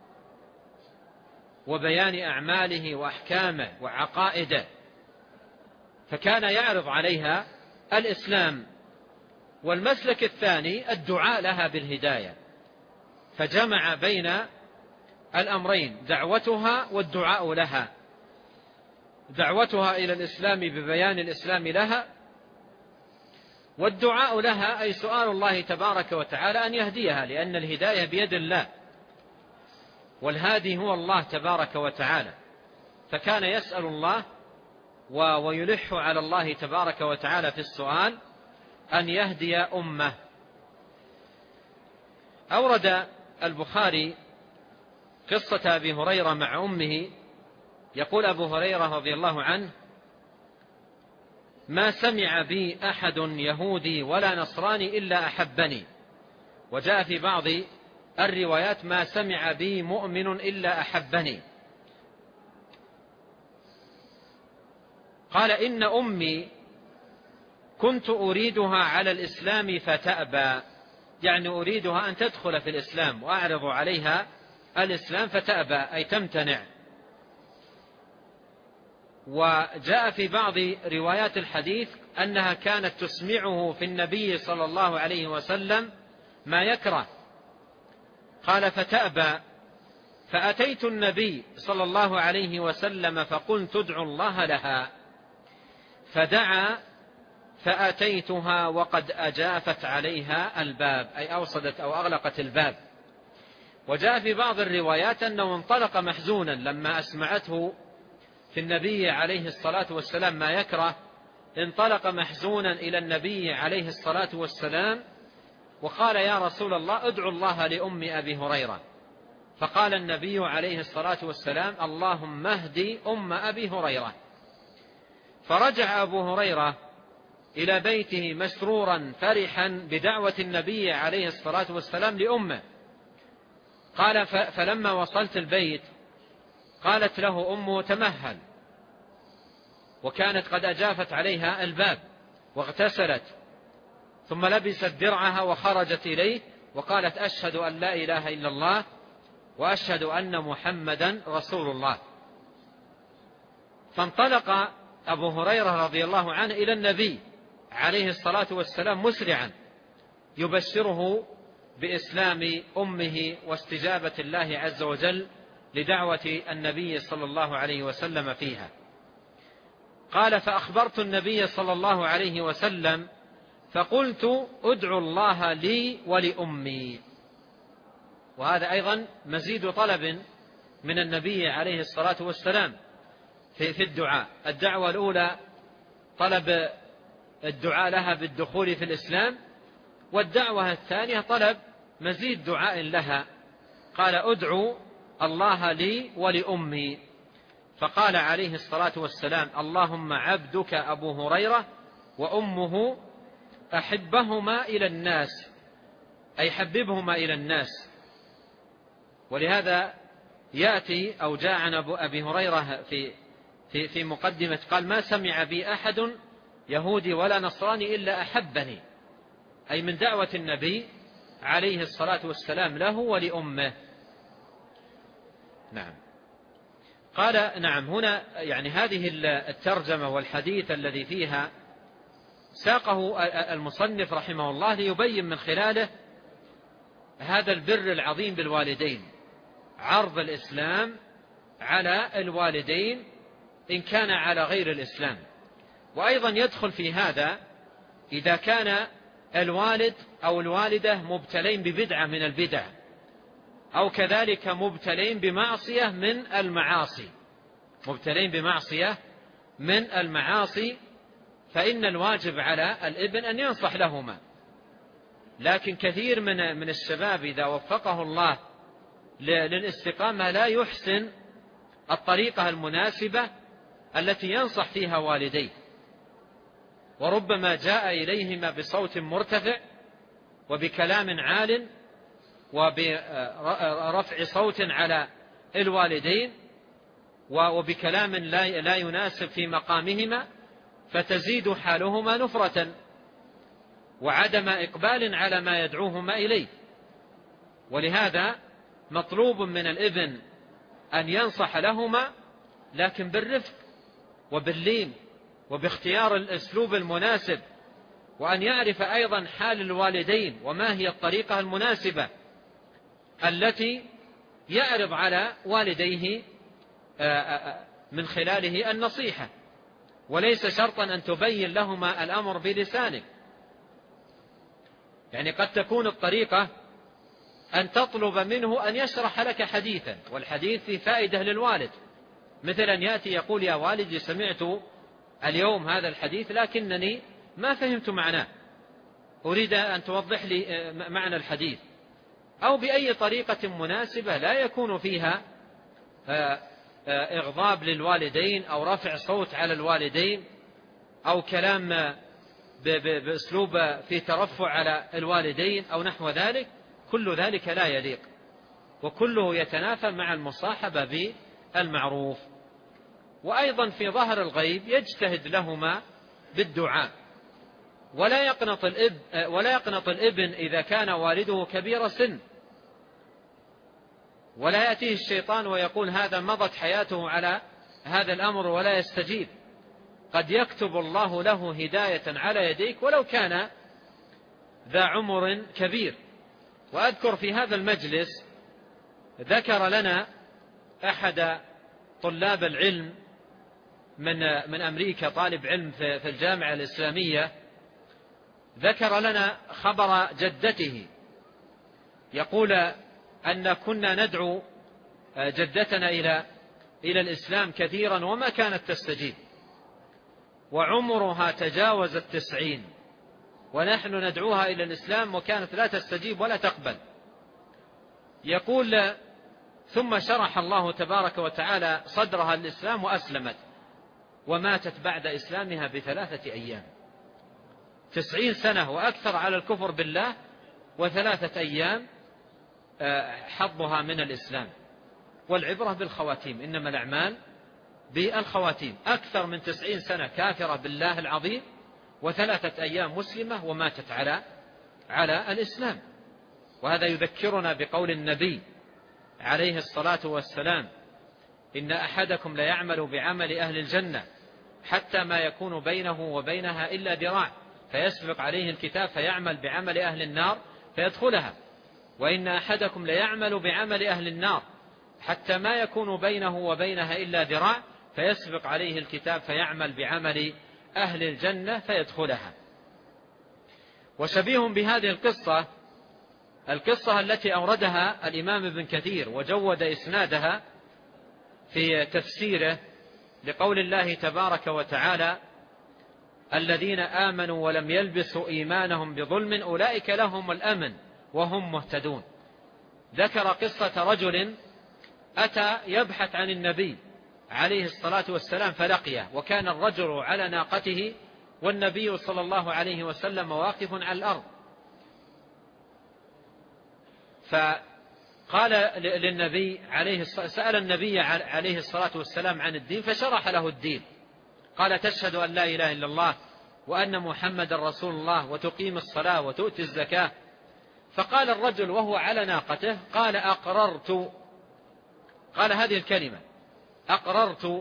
وبيان أعماله وأحكامه وعقائده. فكان يعرض عليها الإسلام. والمسلك الثاني الدعاء لها بالهداية، فجمع بين الأمرين، دعوتها والدعاء لها. دعوتها إلى الإسلام ببيان الإسلام لها، والدعاء لها أي سؤال الله تبارك وتعالى أن يهديها، لأن الهداية بيد الله، والهادي هو الله تبارك وتعالى، فكان يسأل الله ويلح على الله تبارك وتعالى في السؤال أن يهدي أمه. أورد البخاري قصة أبي هريرة مع أمه. يقول أبو هريرة رضي الله عنه: ما سمع بي أحد يهودي ولا نصراني إلا أحبني. وجاء في بعض الروايات: ما سمع بي مؤمن إلا أحبني. قال: إن أمي كنت أريدها على الإسلام فتأبى، يعني أريدها أن تدخل في الإسلام وأعرض عليها الإسلام فتأبى أي تمتنع. وجاء في بعض روايات الحديث أنها كانت تسمعه في النبي صلى الله عليه وسلم ما يكره. قال: فتأبى، فأتيت النبي صلى الله عليه وسلم فقلت ادعو الله لها، فدعا فأتيتها وقد أجافت عليها الباب، أي أوصدت أو أغلقت الباب. وجاء في بعض الروايات أنه انطلق محزونا لما أسمعته في النبي عليه الصلاة والسلام ما يكره، انطلق محزونا إلى النبي عليه الصلاة والسلام وقال: يا رسول الله ادعو الله لأم أبي هريرة. فقال النبي عليه الصلاة والسلام: اللهم اهدي أم أبي هريرة. فرجع أبو هريرة إلى بيته مسرورا فرحا بدعوة النبي عليه الصلاة والسلام لأمه. قال: فلما وصلت البيت قالت له أمه: تمهل. وكانت قد أجافت عليها الباب واغتسلت، ثم لبست درعها وخرجت إليه وقالت: أشهد أن لا إله إلا الله وأشهد أن محمدا رسول الله. فانطلق أبو هريرة رضي الله عنه إلى النبي عليه الصلاة والسلام مسرعا يبشره بإسلام أمه واستجابة الله عز وجل لدعوة النبي صلى الله عليه وسلم فيها. قال: فأخبرت النبي صلى الله عليه وسلم فقلت ادعو الله لي ولأمي. وهذا أيضا مزيد طلب من النبي عليه الصلاة والسلام في الدعاء. الدعوة الأولى طلب الدعاء لها بالدخول في الإسلام، والدعوة الثانية طلب مزيد دعاء لها. قال: ادعو الله لي ولأمي. فقال عليه الصلاة والسلام: اللهم عبدك أبو هريرة وأمه أحبهما إلى الناس، أي حببهما إلى الناس. ولهذا يأتي أو جاء عن أبي هريرة في في في مقدمة قال: ما سمع بي أحد يهودي ولا نصراني إلا أحبني، أي من دعوة النبي عليه الصلاة والسلام له ولأمه. نعم. قال: نعم. هنا يعني هذه الترجمة والحديث الذي فيها ساقه المصنف رحمه الله ليبين من خلاله هذا البر العظيم بالوالدين، عرض الإسلام على الوالدين إن كان على غير الإسلام. وأيضا يدخل في هذا إذا كان الوالد أو الوالدة مبتلين ببدعة من البدع، أو كذلك مبتلين بمعصية من المعاصي مبتلين بمعصية من المعاصي فإن الواجب على الابن أن ينصح لهما. لكن كثير من من الشباب إذا وفقه الله للاستقامة لا يحسن الطريقة المناسبة التي ينصح فيها والديه، وربما جاء إليهما بصوت مرتفع وبكلام عال وبرفع صوت على الوالدين وبكلام لا يناسب في مقامهما، فتزيد حالهما نفرة وعدم إقبال على ما يدعوهما إليه. ولهذا مطلوب من الابن أن ينصح لهما، لكن بالرفق وباللين وباختيار الأسلوب المناسب وأن يعرف أيضا حال الوالدين وما هي الطريقة المناسبة التي يعرض على والديه من خلاله النصيحة، وليس شرطا أن تبين لهما الأمر بلسانك. يعني قد تكون الطريقة أن تطلب منه أن يشرح لك حديثا، والحديث فيه فائدة للوالد، مثلا يأتي يقول: يا والدي سمعت اليوم هذا الحديث لكنني ما فهمت معناه، أريد أن توضح لي معنى الحديث. أو بأي طريقة مناسبة لا يكون فيها إغضاب للوالدين أو رفع صوت على الوالدين أو كلام بأسلوب في ترفع على الوالدين أو نحو ذلك، كل ذلك لا يليق، وكله يتنافى مع المصاحبة بالمعروف. وأيضا في ظهر الغيب يجتهد لهما بالدعاء، ولا يقنط الإب ولا يقنط الابن إذا كان والده كبير سن، ولا يأتيه الشيطان ويقول هذا مضت حياته على هذا الأمر ولا يستجيب. قد يكتب الله له هداية على يديك ولو كان ذا عمر كبير. وأذكر في هذا المجلس ذكر لنا أحد طلاب العلم من من أمريكا، طالب علم في الجامعة الإسلامية، ذكر لنا خبر جدته، يقول أن كنا ندعو جدتنا إلى إلى الإسلام كثيرا وما كانت تستجيب، وعمرها تجاوز التسعين ونحن ندعوها إلى الإسلام وكانت لا تستجيب ولا تقبل. يقول: ثم شرح الله تبارك وتعالى صدرها الإسلام وأسلمت، وماتت بعد إسلامها بثلاثة أيام. تسعين سنة وأكثر على الكفر بالله، وثلاثة أيام حظها من الإسلام. والعبرة بالخواتيم، إنما الأعمال بالخواتيم. أكثر من تسعين سنة كافرة بالله العظيم، وثلاثة أيام مسلمة وماتت على على الإسلام. وهذا يذكرنا بقول النبي عليه الصلاة والسلام: إن أحدكم ليعمل بعمل أهل الجنة حتى ما يكون بينه وبينها إلا ذراع، فيسبق عليه الكتاب فيعمل بعمل أهل النار فيدخلها، وإن أحدكم ليعمل بعمل أهل النار حتى ما يكون بينه وبينها إلا ذراع، فيسبق عليه الكتاب فيعمل بعمل أهل الجنة فيدخلها. وشبيه بهذه القصة القصة التي أوردها الإمام ابن كثير وجود إسنادها في تفسيره لقول الله تبارك وتعالى: الذين آمنوا ولم يلبسوا إيمانهم بظلم أولئك لهم الأمن وهم مهتدون. ذكر قصة رجل أتى يبحث عن النبي عليه الصلاة والسلام فلقيه، وكان الرجل على ناقته والنبي صلى الله عليه وسلم واقف على الأرض، فقال للنبي عليه الصلاة سأل النبي عليه الصلاة والسلام عن الدين فشرح له الدين. قال: تشهد أن لا إله إلا الله وأن محمد رسول الله وتقيم الصلاة وتؤتي الزكاة. فقال الرجل وهو على ناقته: قال: أقررت. قال هذه الكلمة: أقررت.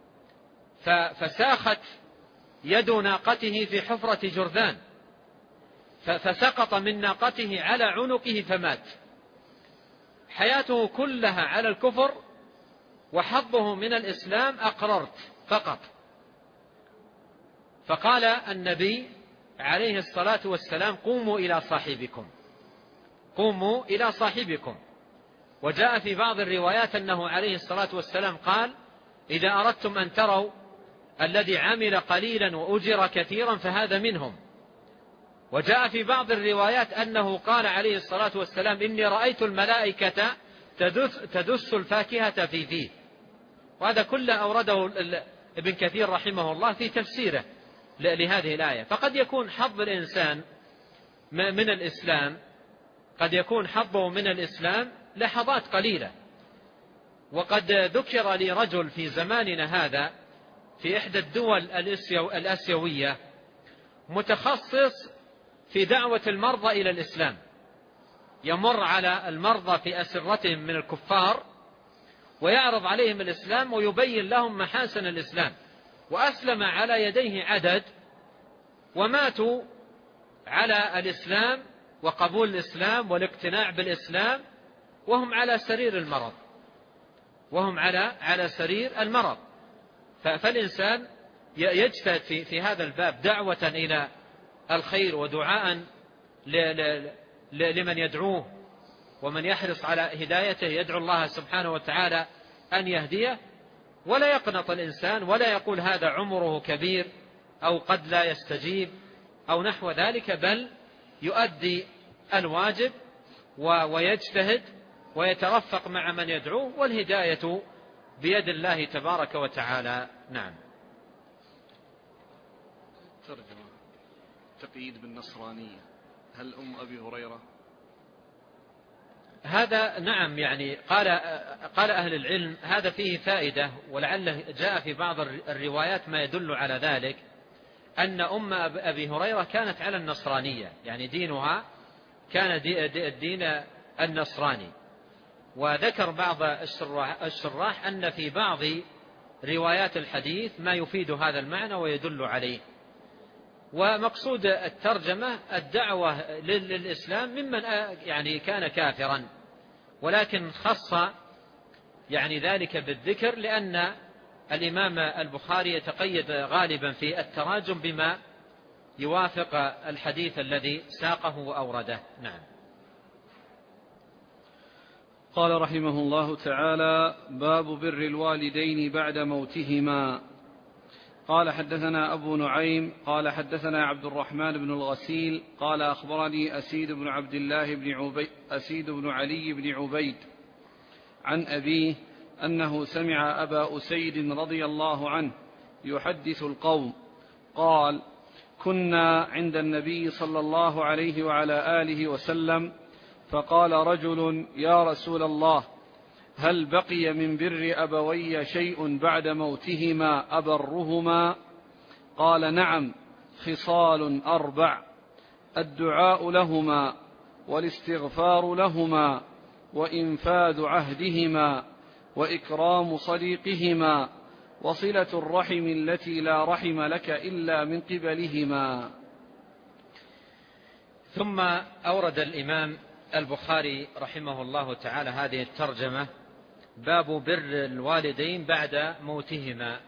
فساخت يد ناقته في حفرة جرذان، فسقط من ناقته على عنقه فمات. حياته كلها على الكفر، وحظه من الإسلام أقررت فقط. فقال النبي عليه الصلاة والسلام: قوموا إلى صاحبكم، قوموا إلى صاحبكم. وجاء في بعض الروايات أنه عليه الصلاة والسلام قال: إذا أردتم أن تروا الذي عمل قليلا وأجر كثيرا فهذا منهم. وجاء في بعض الروايات أنه قال عليه الصلاة والسلام: إني رأيت الملائكة تدس, تدس الفاكهة في فيه. وهذا كله أورده ابن كثير رحمه الله في تفسيره لهذه الآية. فقد يكون حظ الإنسان من الإسلام قد يكون حظه من الإسلام لحظات قليلة. وقد ذكر لي رجل في زماننا هذا في إحدى الدول الآسيوية متخصص في دعوة المرضى إلى الإسلام، يمر على المرضى في أسرتهم من الكفار ويعرض عليهم الإسلام ويبين لهم محاسن الإسلام. وأسلم على يديه عدد وماتوا على الإسلام وقبول الإسلام والاقتناع بالإسلام وهم على سرير المرض وهم على على سرير المرض. فالإنسان يجتهد في في هذا الباب دعوة إلى الخير ودعاء لمن يدعوه ومن يحرص على هدايته، يدعو الله سبحانه وتعالى أن يهديه، ولا يقنط الإنسان ولا يقول هذا عمره كبير أو قد لا يستجيب أو نحو ذلك، بل يؤدي الواجب ويجتهد ويترفق مع من يدعوه، والهداية بيد الله تبارك وتعالى. نعم. ترجمة تقييد بالنصرانية، هل أم أبي هريرة؟ هذا نعم، يعني قال قال أهل العلم هذا فيه فائدة، ولعله جاء في بعض الروايات ما يدل على ذلك، أن أم أبي هريرة كانت على النصرانية، يعني دينها كان الدين النصراني. وذكر بعض الشراح أن في بعض روايات الحديث ما يفيد هذا المعنى ويدل عليه. ومقصود الترجمة الدعوة للإسلام ممن يعني كان كافرا، ولكن خص يعني ذلك بالذكر لأن الإمام البخاري يتقيد غالبا في التراجم بما يوافق الحديث الذي ساقه وأورده. نعم. قال رحمه الله تعالى: باب بر الوالدين بعد موتهما. قال حدثنا أبو نعيم قال حدثنا عبد الرحمن بن الغسيل قال أخبرني أسيد بن عبد الله بن عبيد أسيد بن علي بن عبيد عن أبيه أنه سمع أبا أسيد رضي الله عنه يحدث القوم قال: كنا عند النبي صلى الله عليه وعلى آله وسلم، فقال رجل: يا رسول الله، هل بقي من بر أبوي شيء بعد موتهما أبرهما؟ قال: نعم، خصال أربع: الدعاء لهما، والاستغفار لهما، وإنفاذ عهدهما، وإكرام صديقهما، وصلة الرحم التي لا رحم لك إلا من قبلهما. ثم أورد الإمام البخاري رحمه الله تعالى هذه الترجمة: باب بر الوالدين بعد موتهما،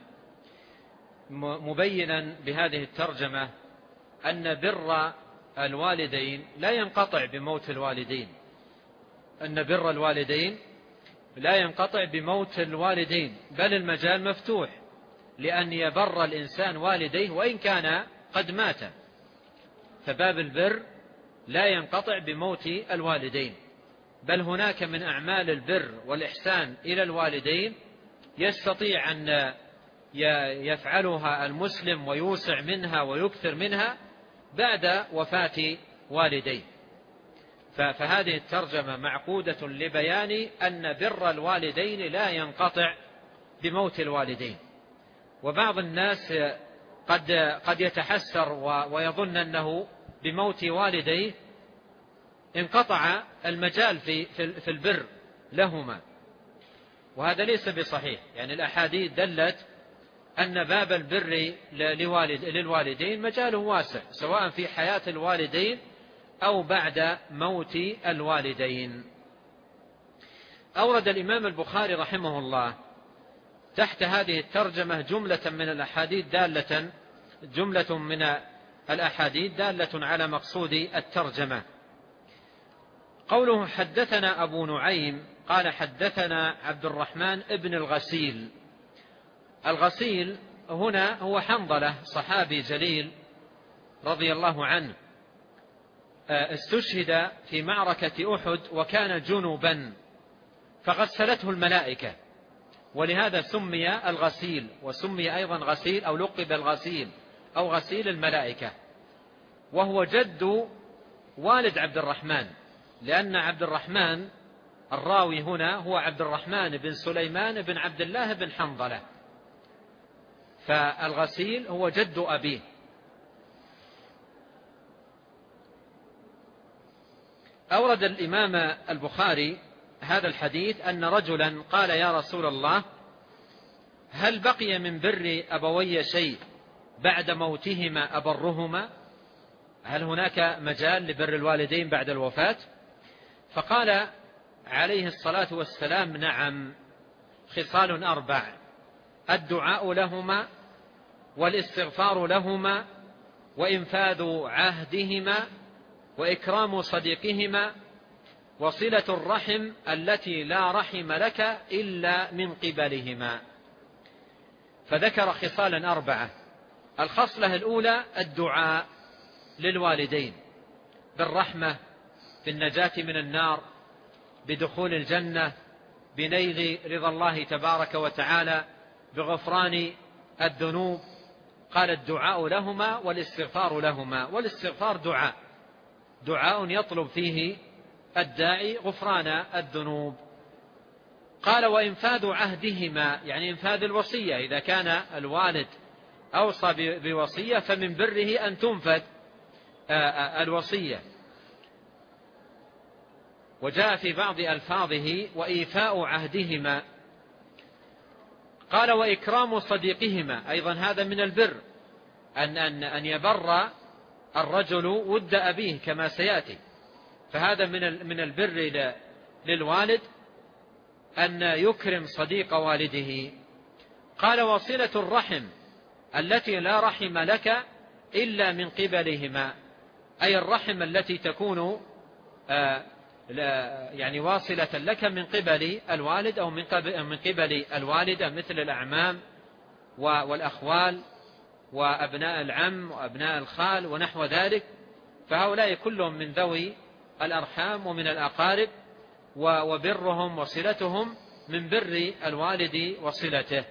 مبينا بهذه الترجمة أن بر الوالدين لا ينقطع بموت الوالدين، أن بر الوالدين لا ينقطع بموت الوالدين، بل المجال مفتوح لأن يبر الإنسان والديه وإن كان قد مات، فباب البر لا ينقطع بموت الوالدين، بل هناك من أعمال البر والإحسان إلى الوالدين يستطيع أن يفعلها المسلم ويوسع منها ويكثر منها بعد وفاة والديه. فهذه الترجمة معقودة لبيان أن بر الوالدين لا ينقطع بموت الوالدين. وبعض الناس قد قد يتحسر ويظن أنه بموت والديه انقطع المجال في في البر لهما، وهذا ليس بصحيح. يعني الأحاديث دلت أن باب البر للوالدين مجاله واسع، سواء في حياة الوالدين أو بعد موت الوالدين. أورد الإمام البخاري رحمه الله تحت هذه الترجمة جملة من الأحاديث دالة جملة من الأحاديث دالة على مقصود الترجمة. قوله: حدثنا أبو نعيم قال حدثنا عبد الرحمن ابن الغسيل. الغسيل هنا هو حنظلة، صحابي جليل رضي الله عنه، استشهد في معركة أحد وكان جنبا فغسلته الملائكة، ولهذا سمي الغسيل، وسمي أيضا غسيل أو لقب الغسيل أو غسيل الملائكة. وهو جد والد عبد الرحمن، لأن عبد الرحمن الراوي هنا هو عبد الرحمن بن سليمان بن عبد الله بن حنظلة، فالغسيل هو جد أبيه. أورد الإمام البخاري هذا الحديث أن رجلا قال: يا رسول الله، هل بقي من بر أبوي شيء بعد موتهما أبرهما؟ هل هناك مجال لبر الوالدين بعد الوفاة؟ فقال عليه الصلاة والسلام: نعم، خصال أربع: الدعاء لهما، والاستغفار لهما، وإنفاذ عهدهما، وإكرام صديقهما، وصلة الرحم التي لا رحم لك إلا من قبلهما. فذكر خصالا أربعة. الخصلة الأولى الدعاء للوالدين بالرحمة، بالنجاة من النار، بدخول الجنة، بنيل رضا الله تبارك وتعالى، بغفران الذنوب. قال: الدعاء لهما والاستغفار لهما. والاستغفار دعاء دعاء يطلب فيه الداعي غفران الذنوب. قال: وإنفاذ عهدهما، يعني إنفاذ الوصية. إذا كان الوالد أوصى بوصية فمن بره أن تنفذ الوصية. وجاء في بعض ألفاظه: وإيفاء عهدهما. قال: وإكرام صديقهما، أيضا هذا من البر، أن, أن, أن يبر الرجل ود أبيه كما سيأتي. فهذا من من البر للوالد أن يكرم صديق والده. قال: وصلة الرحم التي لا رحم لك إلا من قبلهما، أي الرحم التي تكون آه يعني واصلة لك من قبل الوالد أو من قبل, من قبل الوالدة، مثل الأعمام والأخوال وأبناء العم وأبناء الخال ونحو ذلك. فهؤلاء كلهم من ذوي الأرحام ومن الأقارب، وبرهم وصلتهم من بر الوالد وصلته.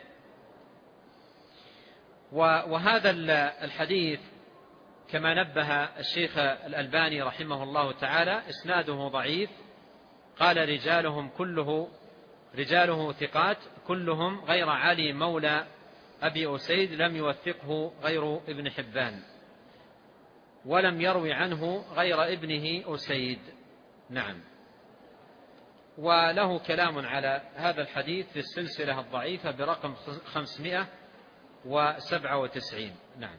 وهذا الحديث كما نبه الشيخ الألباني رحمه الله تعالى إسناده ضعيف. قال: رجالهم كله رجاله ثقات كلهم غير علي مولى أبي أسيد لم يوثقه غير ابن حبان، ولم يروي عنه غير ابنه أسيد. نعم. وله كلام على هذا الحديث في السلسلة الضعيفة برقم خمسمائة وسبعة وتسعين. نعم.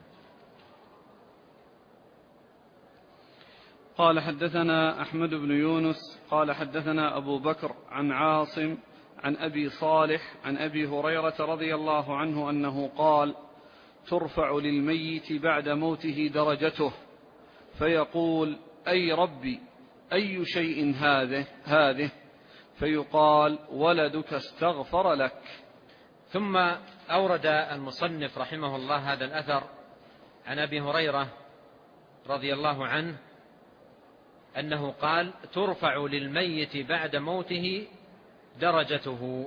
قال: حدثنا أحمد بن يونس قال حدثنا أبو بكر عن عاصم عن أبي صالح عن أبي هريرة رضي الله عنه أنه قال: ترفع للميت بعد موته درجته، فيقول: أي ربي، أي شيء هذه هذه فيقال: ولدك استغفر لك. ثم أورد المصنف رحمه الله هذا الأثر عن أبي هريرة رضي الله عنه أنه قال: ترفع للميت بعد موته درجته.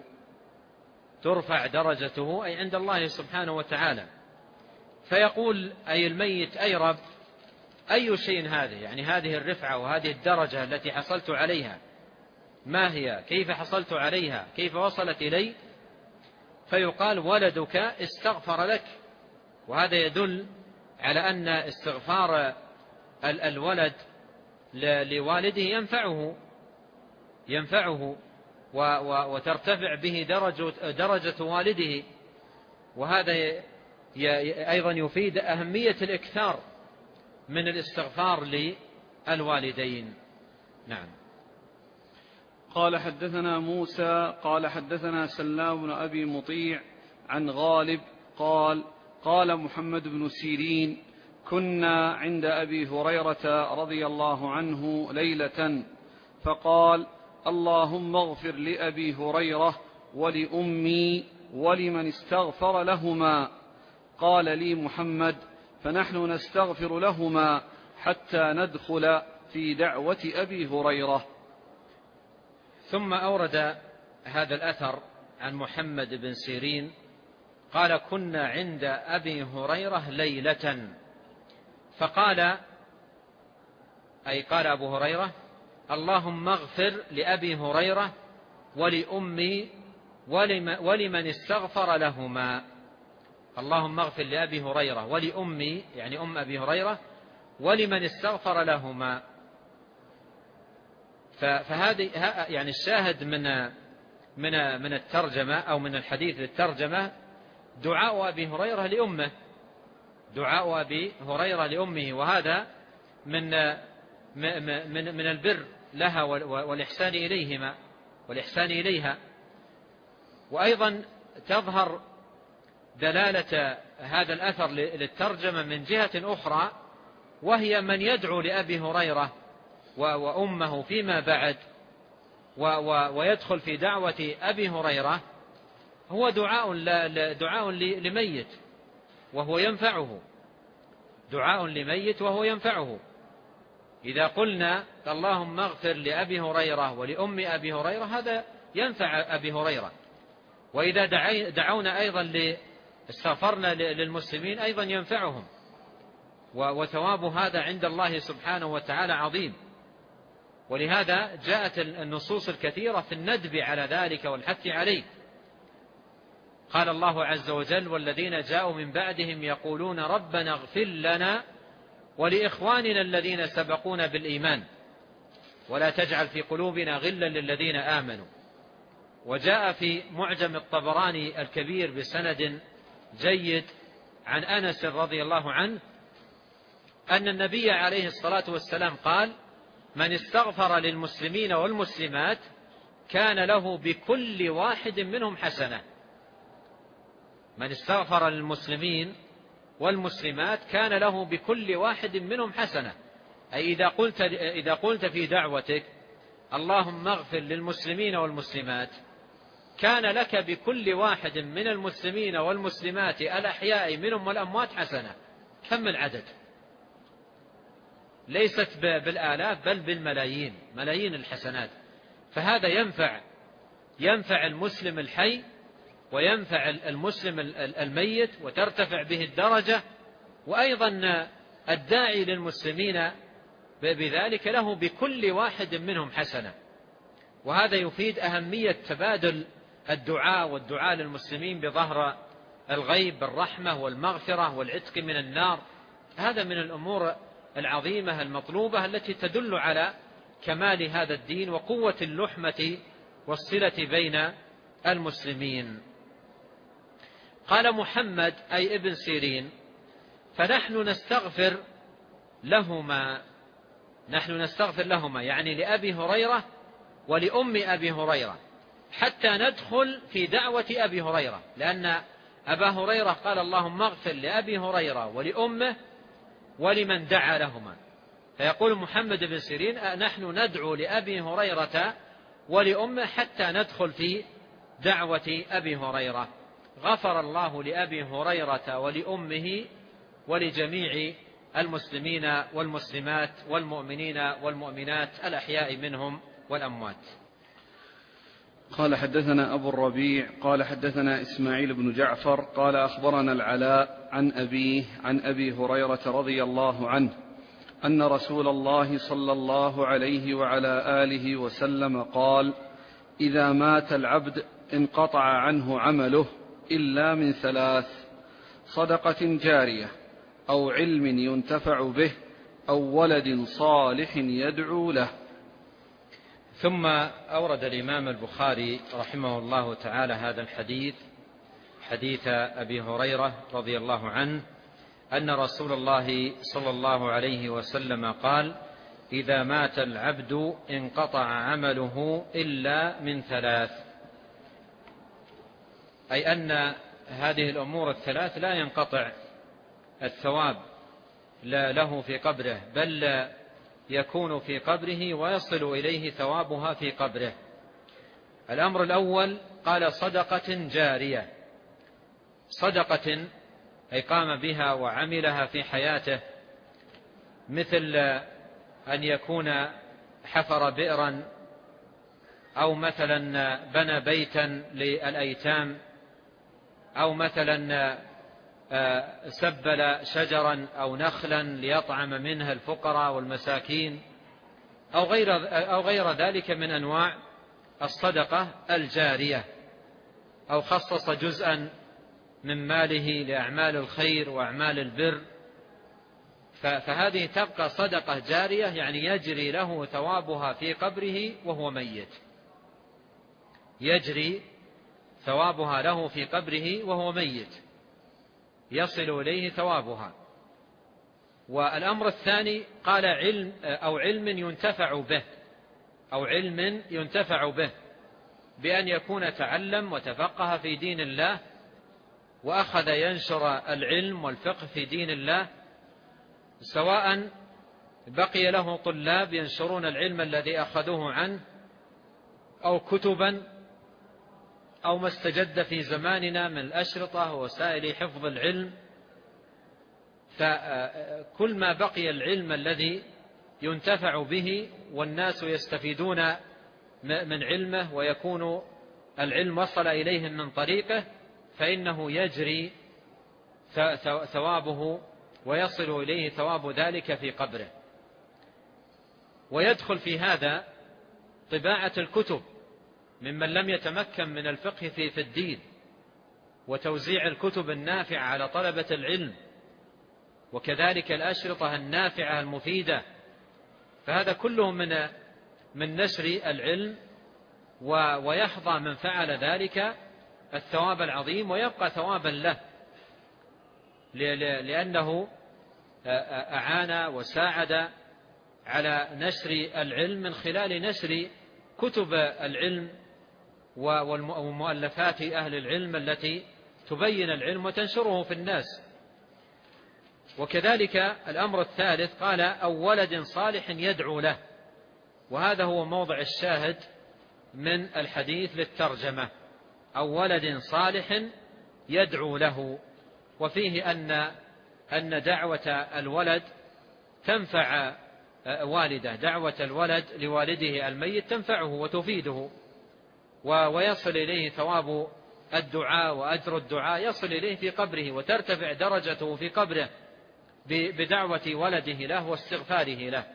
ترفع درجته أي عند الله سبحانه وتعالى. فيقول أي الميت: أي رب، أي شيء هذه، يعني هذه الرفعة وهذه الدرجة التي حصلت عليها ما هي؟ كيف حصلت عليها؟ كيف وصلت إلي؟ فيقال: ولدك استغفر لك. وهذا يدل على أن استغفار الولد لوالده ينفعه ينفعه وترتفع به درجة, درجة والده. وهذا أيضا يفيد أهمية الإكثار من الاستغفار للوالدين. نعم. قال: حدثنا موسى قال حدثنا سلام بن أبي مطيع عن غالب قال: قال محمد بن سيرين: كنا عند أبي هريرة رضي الله عنه ليلة، فقال: اللهم اغفر لأبي هريرة ولأمي ولمن استغفر لهما. قال لي محمد: فنحن نستغفر لهما حتى ندخل في دعوة أبي هريرة. ثم أورد هذا الأثر عن محمد بن سيرين قال: كنا عند أبي هريرة ليلة، فقال، أي قال أبو هريرة: اللهم اغفر لأبي هريرة ولأمي ولمن استغفر لهما. اللهم اغفر لأبي هريرة ولأمي، يعني أم أبي هريرة، ولمن استغفر لهما. فهذه يعني الشاهد من من من الترجمة أو من الحديث للترجمة دعاء أبي هريرة لأمه، دعاء أبي هريرة لأمه. وهذا من من من البر لها والإحسان إليهما والإحسان إليها. وأيضا تظهر دلالة هذا الأثر للترجمة من جهة أخرى، وهي من يدعو لأبي هريرة وأمه فيما بعد ويدخل في دعوة أبي هريرة هو دعاء دعاء لميت وهو ينفعه، دعاء لميت وهو ينفعه. إذا قلنا اللهم اغفر لأبي هريرة ولأم أبي هريرة هذا ينفع أبي هريرة. وإذا دعونا أيضا استغفرنا للمسلمين أيضا ينفعهم، وثواب هذا عند الله سبحانه وتعالى عظيم. ولهذا جاءت النصوص الكثيرة في الندب على ذلك والحث عليه. قال الله عز وجل: والذين جاءوا من بعدهم يقولون ربنا اغفر لنا ولإخواننا الذين سبقونا بالإيمان ولا تجعل في قلوبنا غلا للذين آمنوا. وجاء في معجم الطبراني الكبير بسند جيد عن أنس رضي الله عنه أن النبي عليه الصلاة والسلام قال: من استغفر للمسلمين والمسلمات كان له بكل واحد منهم حسنة. من استغفر للمسلمين والمسلمات كان له بكل واحد منهم حسنة. أي إذا قلت, إذا قلت في دعوتك اللهم اغفر للمسلمين والمسلمات كان لك بكل واحد من المسلمين والمسلمات الأحياء منهم والأموات حسنة. كم العدد؟ ليست بالآلاف بل بالملايين، ملايين الحسنات. فهذا ينفع ينفع المسلم الحي وينفع المسلم الميت وترتفع به الدرجة، وأيضا الداعي للمسلمين بذلك له بكل واحد منهم حسنة. وهذا يفيد أهمية تبادل الدعاء والدعاء للمسلمين بظهر الغيب بالرحمة والمغفرة والعتق من النار. هذا من الأمور العظيمة المطلوبة التي تدل على كمال هذا الدين وقوة اللحمة والصلة بين المسلمين. قال محمد أي ابن سيرين: فنحن نستغفر لهما، نحن نستغفر لهما يعني لأبي هريرة ولأم أبي هريرة حتى ندخل في دعوة أبي هريرة، لأن أبا هريرة قال اللهم اغفر لأبي هريرة ولأمه ولمن دعا لهما. فيقول محمد بن سيرين: نحن ندعو لأبي هريرة ولأمه حتى ندخل في دعوة أبي هريرة. غفر الله لأبي هريرة ولأمه ولجميع المسلمين والمسلمات والمؤمنين والمؤمنات الأحياء منهم والأموات. قال حدثنا أبو الربيع قال حدثنا إسماعيل بن جعفر قال أخبرنا العلاء عن أبيه عن أبي هريرة رضي الله عنه أن رسول الله صلى الله عليه وعلى آله وسلم قال: إذا مات العبد انقطع عنه عمله إلا من ثلاث: صدقة جارية أو علم ينتفع به أو ولد صالح يدعو له. ثم أورد الإمام البخاري رحمه الله تعالى هذا الحديث، حديث أبي هريرة رضي الله عنه أن رسول الله صلى الله عليه وسلم قال: إذا مات العبد انقطع عمله إلا من ثلاث، أي أن هذه الأمور الثلاث لا ينقطع الثواب له في قبره، بل يكون في قبره ويصل إليه ثوابها في قبره. الأمر الأول قال: صدقة جارية، صدقة أي قام بها وعملها في حياته، مثل أن يكون حفر بئرا أو مثلا بنى بيتا للأيتام أو مثلا سبل شجرا أو نخلا ليطعم منها الفقراء والمساكين أو غير, أو غير ذلك من أنواع الصدقة الجارية، أو خصص جزءا من ماله لأعمال الخير وأعمال البر، فهذه تبقى صدقة جارية، يعني يجري له ثوابها في قبره وهو ميت، يجري ثوابها له في قبره وهو ميت، يصل إليه ثوابها. والأمر الثاني قال علم أو علم ينتفع به، أو علم ينتفع به، بأن يكون تعلم وتفقه في دين الله وأخذ ينشر العلم والفقه في دين الله، سواء بقي له طلاب ينشرون العلم الذي أخذوه عنه، أو كتبا، أو ما استجد في زماننا من الأشرطة ووسائل حفظ العلم. فكل ما بقي العلم الذي ينتفع به والناس يستفيدون من علمه ويكون العلم وصل إليهم من طريقه، فإنه يجري ثوابه ويصل إليه ثواب ذلك في قبره. ويدخل في هذا طباعة الكتب ممن لم يتمكن من الفقه في الدين، وتوزيع الكتب النافعة على طلبة العلم، وكذلك الأشرطة النافعة المفيدة. فهذا كله من من نشر العلم، ويحظى من فعل ذلك الثواب العظيم، ويبقى ثوابا له لأنه أعان وساعد على نشر العلم من خلال نشر كتب العلم ومؤلفات أهل العلم التي تبين العلم وتنشره في الناس. وكذلك الأمر الثالث قال أو ولد صالح يدعو له، وهذا هو موضع الشاهد من الحديث للترجمة، أو ولد صالح يدعو له. وفيه أن أن دعوة الولد تنفع والده، دعوة الولد لوالده الميت تنفعه وتفيده، ويصل إليه ثواب الدعاء وأجر الدعاء يصل إليه في قبره، وترتفع درجته في قبره بدعوة ولده له واستغفاره له.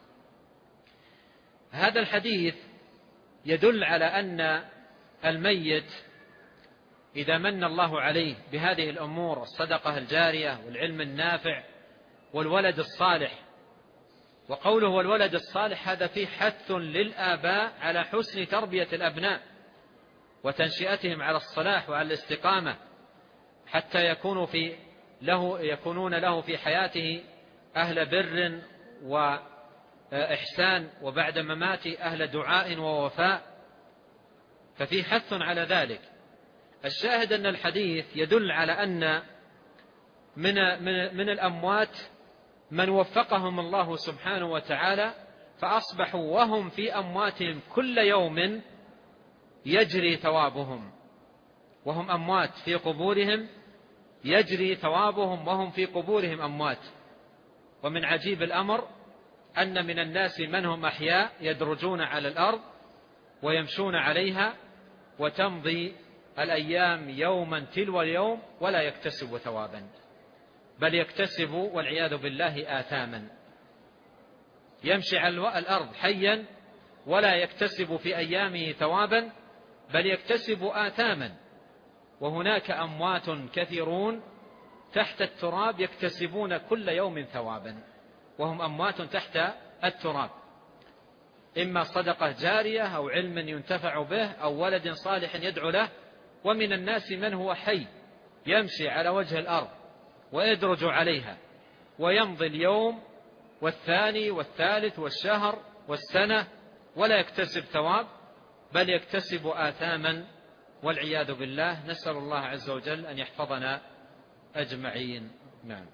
هذا الحديث يدل على أن الميت إذا من الله عليه بهذه الأمور، الصدقة الجارية والعلم النافع والولد الصالح، وقوله والولد الصالح هذا فيه حث للآباء على حسن تربية الأبناء وتنشئتهم على الصلاح وعلى الاستقامة، حتى يكونوا في له يكونون له في حياته أهل بر وإحسان، وبعد مماته أهل دعاء ووفاء، ففي حث على ذلك. الشاهد أن الحديث يدل على أن من من من الأموات من وفقهم الله سبحانه وتعالى فأصبحوا وهم في أمواتهم كل يوم يجري ثوابهم، وهم أموات في قبورهم يجري ثوابهم وهم في قبورهم أموات. ومن عجيب الأمر أن من الناس من هم أحياء يدرجون على الأرض ويمشون عليها، وتمضي الأيام يوما تلو اليوم ولا يكتسب ثوابا، بل يكتسب والعياذ بالله آثاما. يمشي على الأرض حيا ولا يكتسب في أيامه ثوابا، بل يكتسب آثاما. وهناك أموات كثيرون تحت التراب يكتسبون كل يوم ثوابا، وهم أموات تحت التراب، إما صدقة جارية أو علم ينتفع به أو ولد صالح يدعو له. ومن الناس من هو حي يمشي على وجه الأرض ويدرج عليها، ويمضي اليوم والثاني والثالث والشهر والسنة ولا يكتسب ثواب، بل يكتسب آثاما والعياذ بالله. نسأل الله عز وجل أن يحفظنا أجمعين. نعم.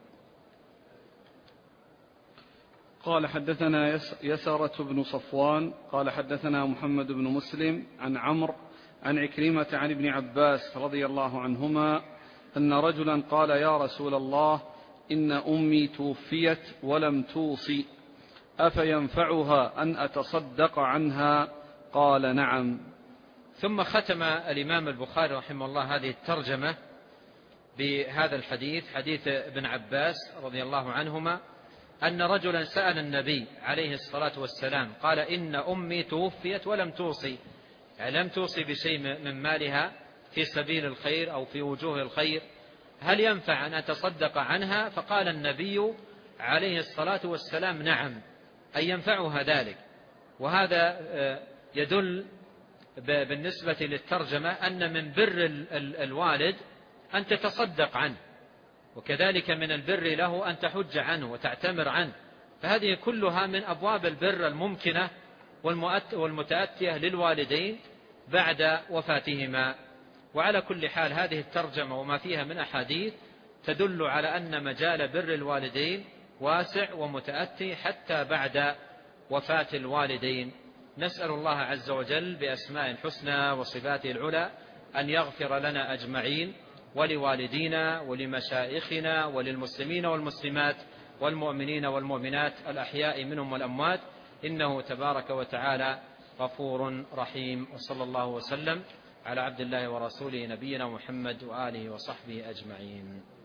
قال حدثنا يسرة بن صفوان قال حدثنا محمد بن مسلم عن عمرو عن عكرمة عن ابن عباس رضي الله عنهما أن رجلا قال يا رسول الله إن أمي توفيت ولم توصي أفينفعها أن أتصدق عنها؟ قال نعم. ثم ختم الإمام البخاري رحمه الله هذه الترجمة بهذا الحديث، حديث ابن عباس رضي الله عنهما أن رجلا سأل النبي عليه الصلاة والسلام قال إن أمي توفيت ولم توصي، يعني لم توصي بشيء من مالها في سبيل الخير أو في وجوه الخير، هل ينفع أن أتصدق عنها؟ فقال النبي عليه الصلاة والسلام نعم، أي ينفعها ذلك. وهذا يدل بالنسبة للترجمة أن من بر الوالد أن تتصدق عنه، وكذلك من البر له أن تحج عنه وتعتمر عنه، فهذه كلها من أبواب البر الممكنة والمتأتية للوالدين بعد وفاتهما. وعلى كل حال هذه الترجمة وما فيها من أحاديث تدل على أن مجال بر الوالدين واسع ومتأتي حتى بعد وفاة الوالدين. نسأل الله عز وجل بأسماء الحسنى وصفاته العلى أن يغفر لنا أجمعين ولوالدينا ولمشائخنا وللمسلمين والمسلمات والمؤمنين والمؤمنات الأحياء منهم والأموات، إنه تبارك وتعالى غفور رحيم. وصلى الله وسلم على عبد الله ورسوله نبينا محمد وآله وصحبه أجمعين.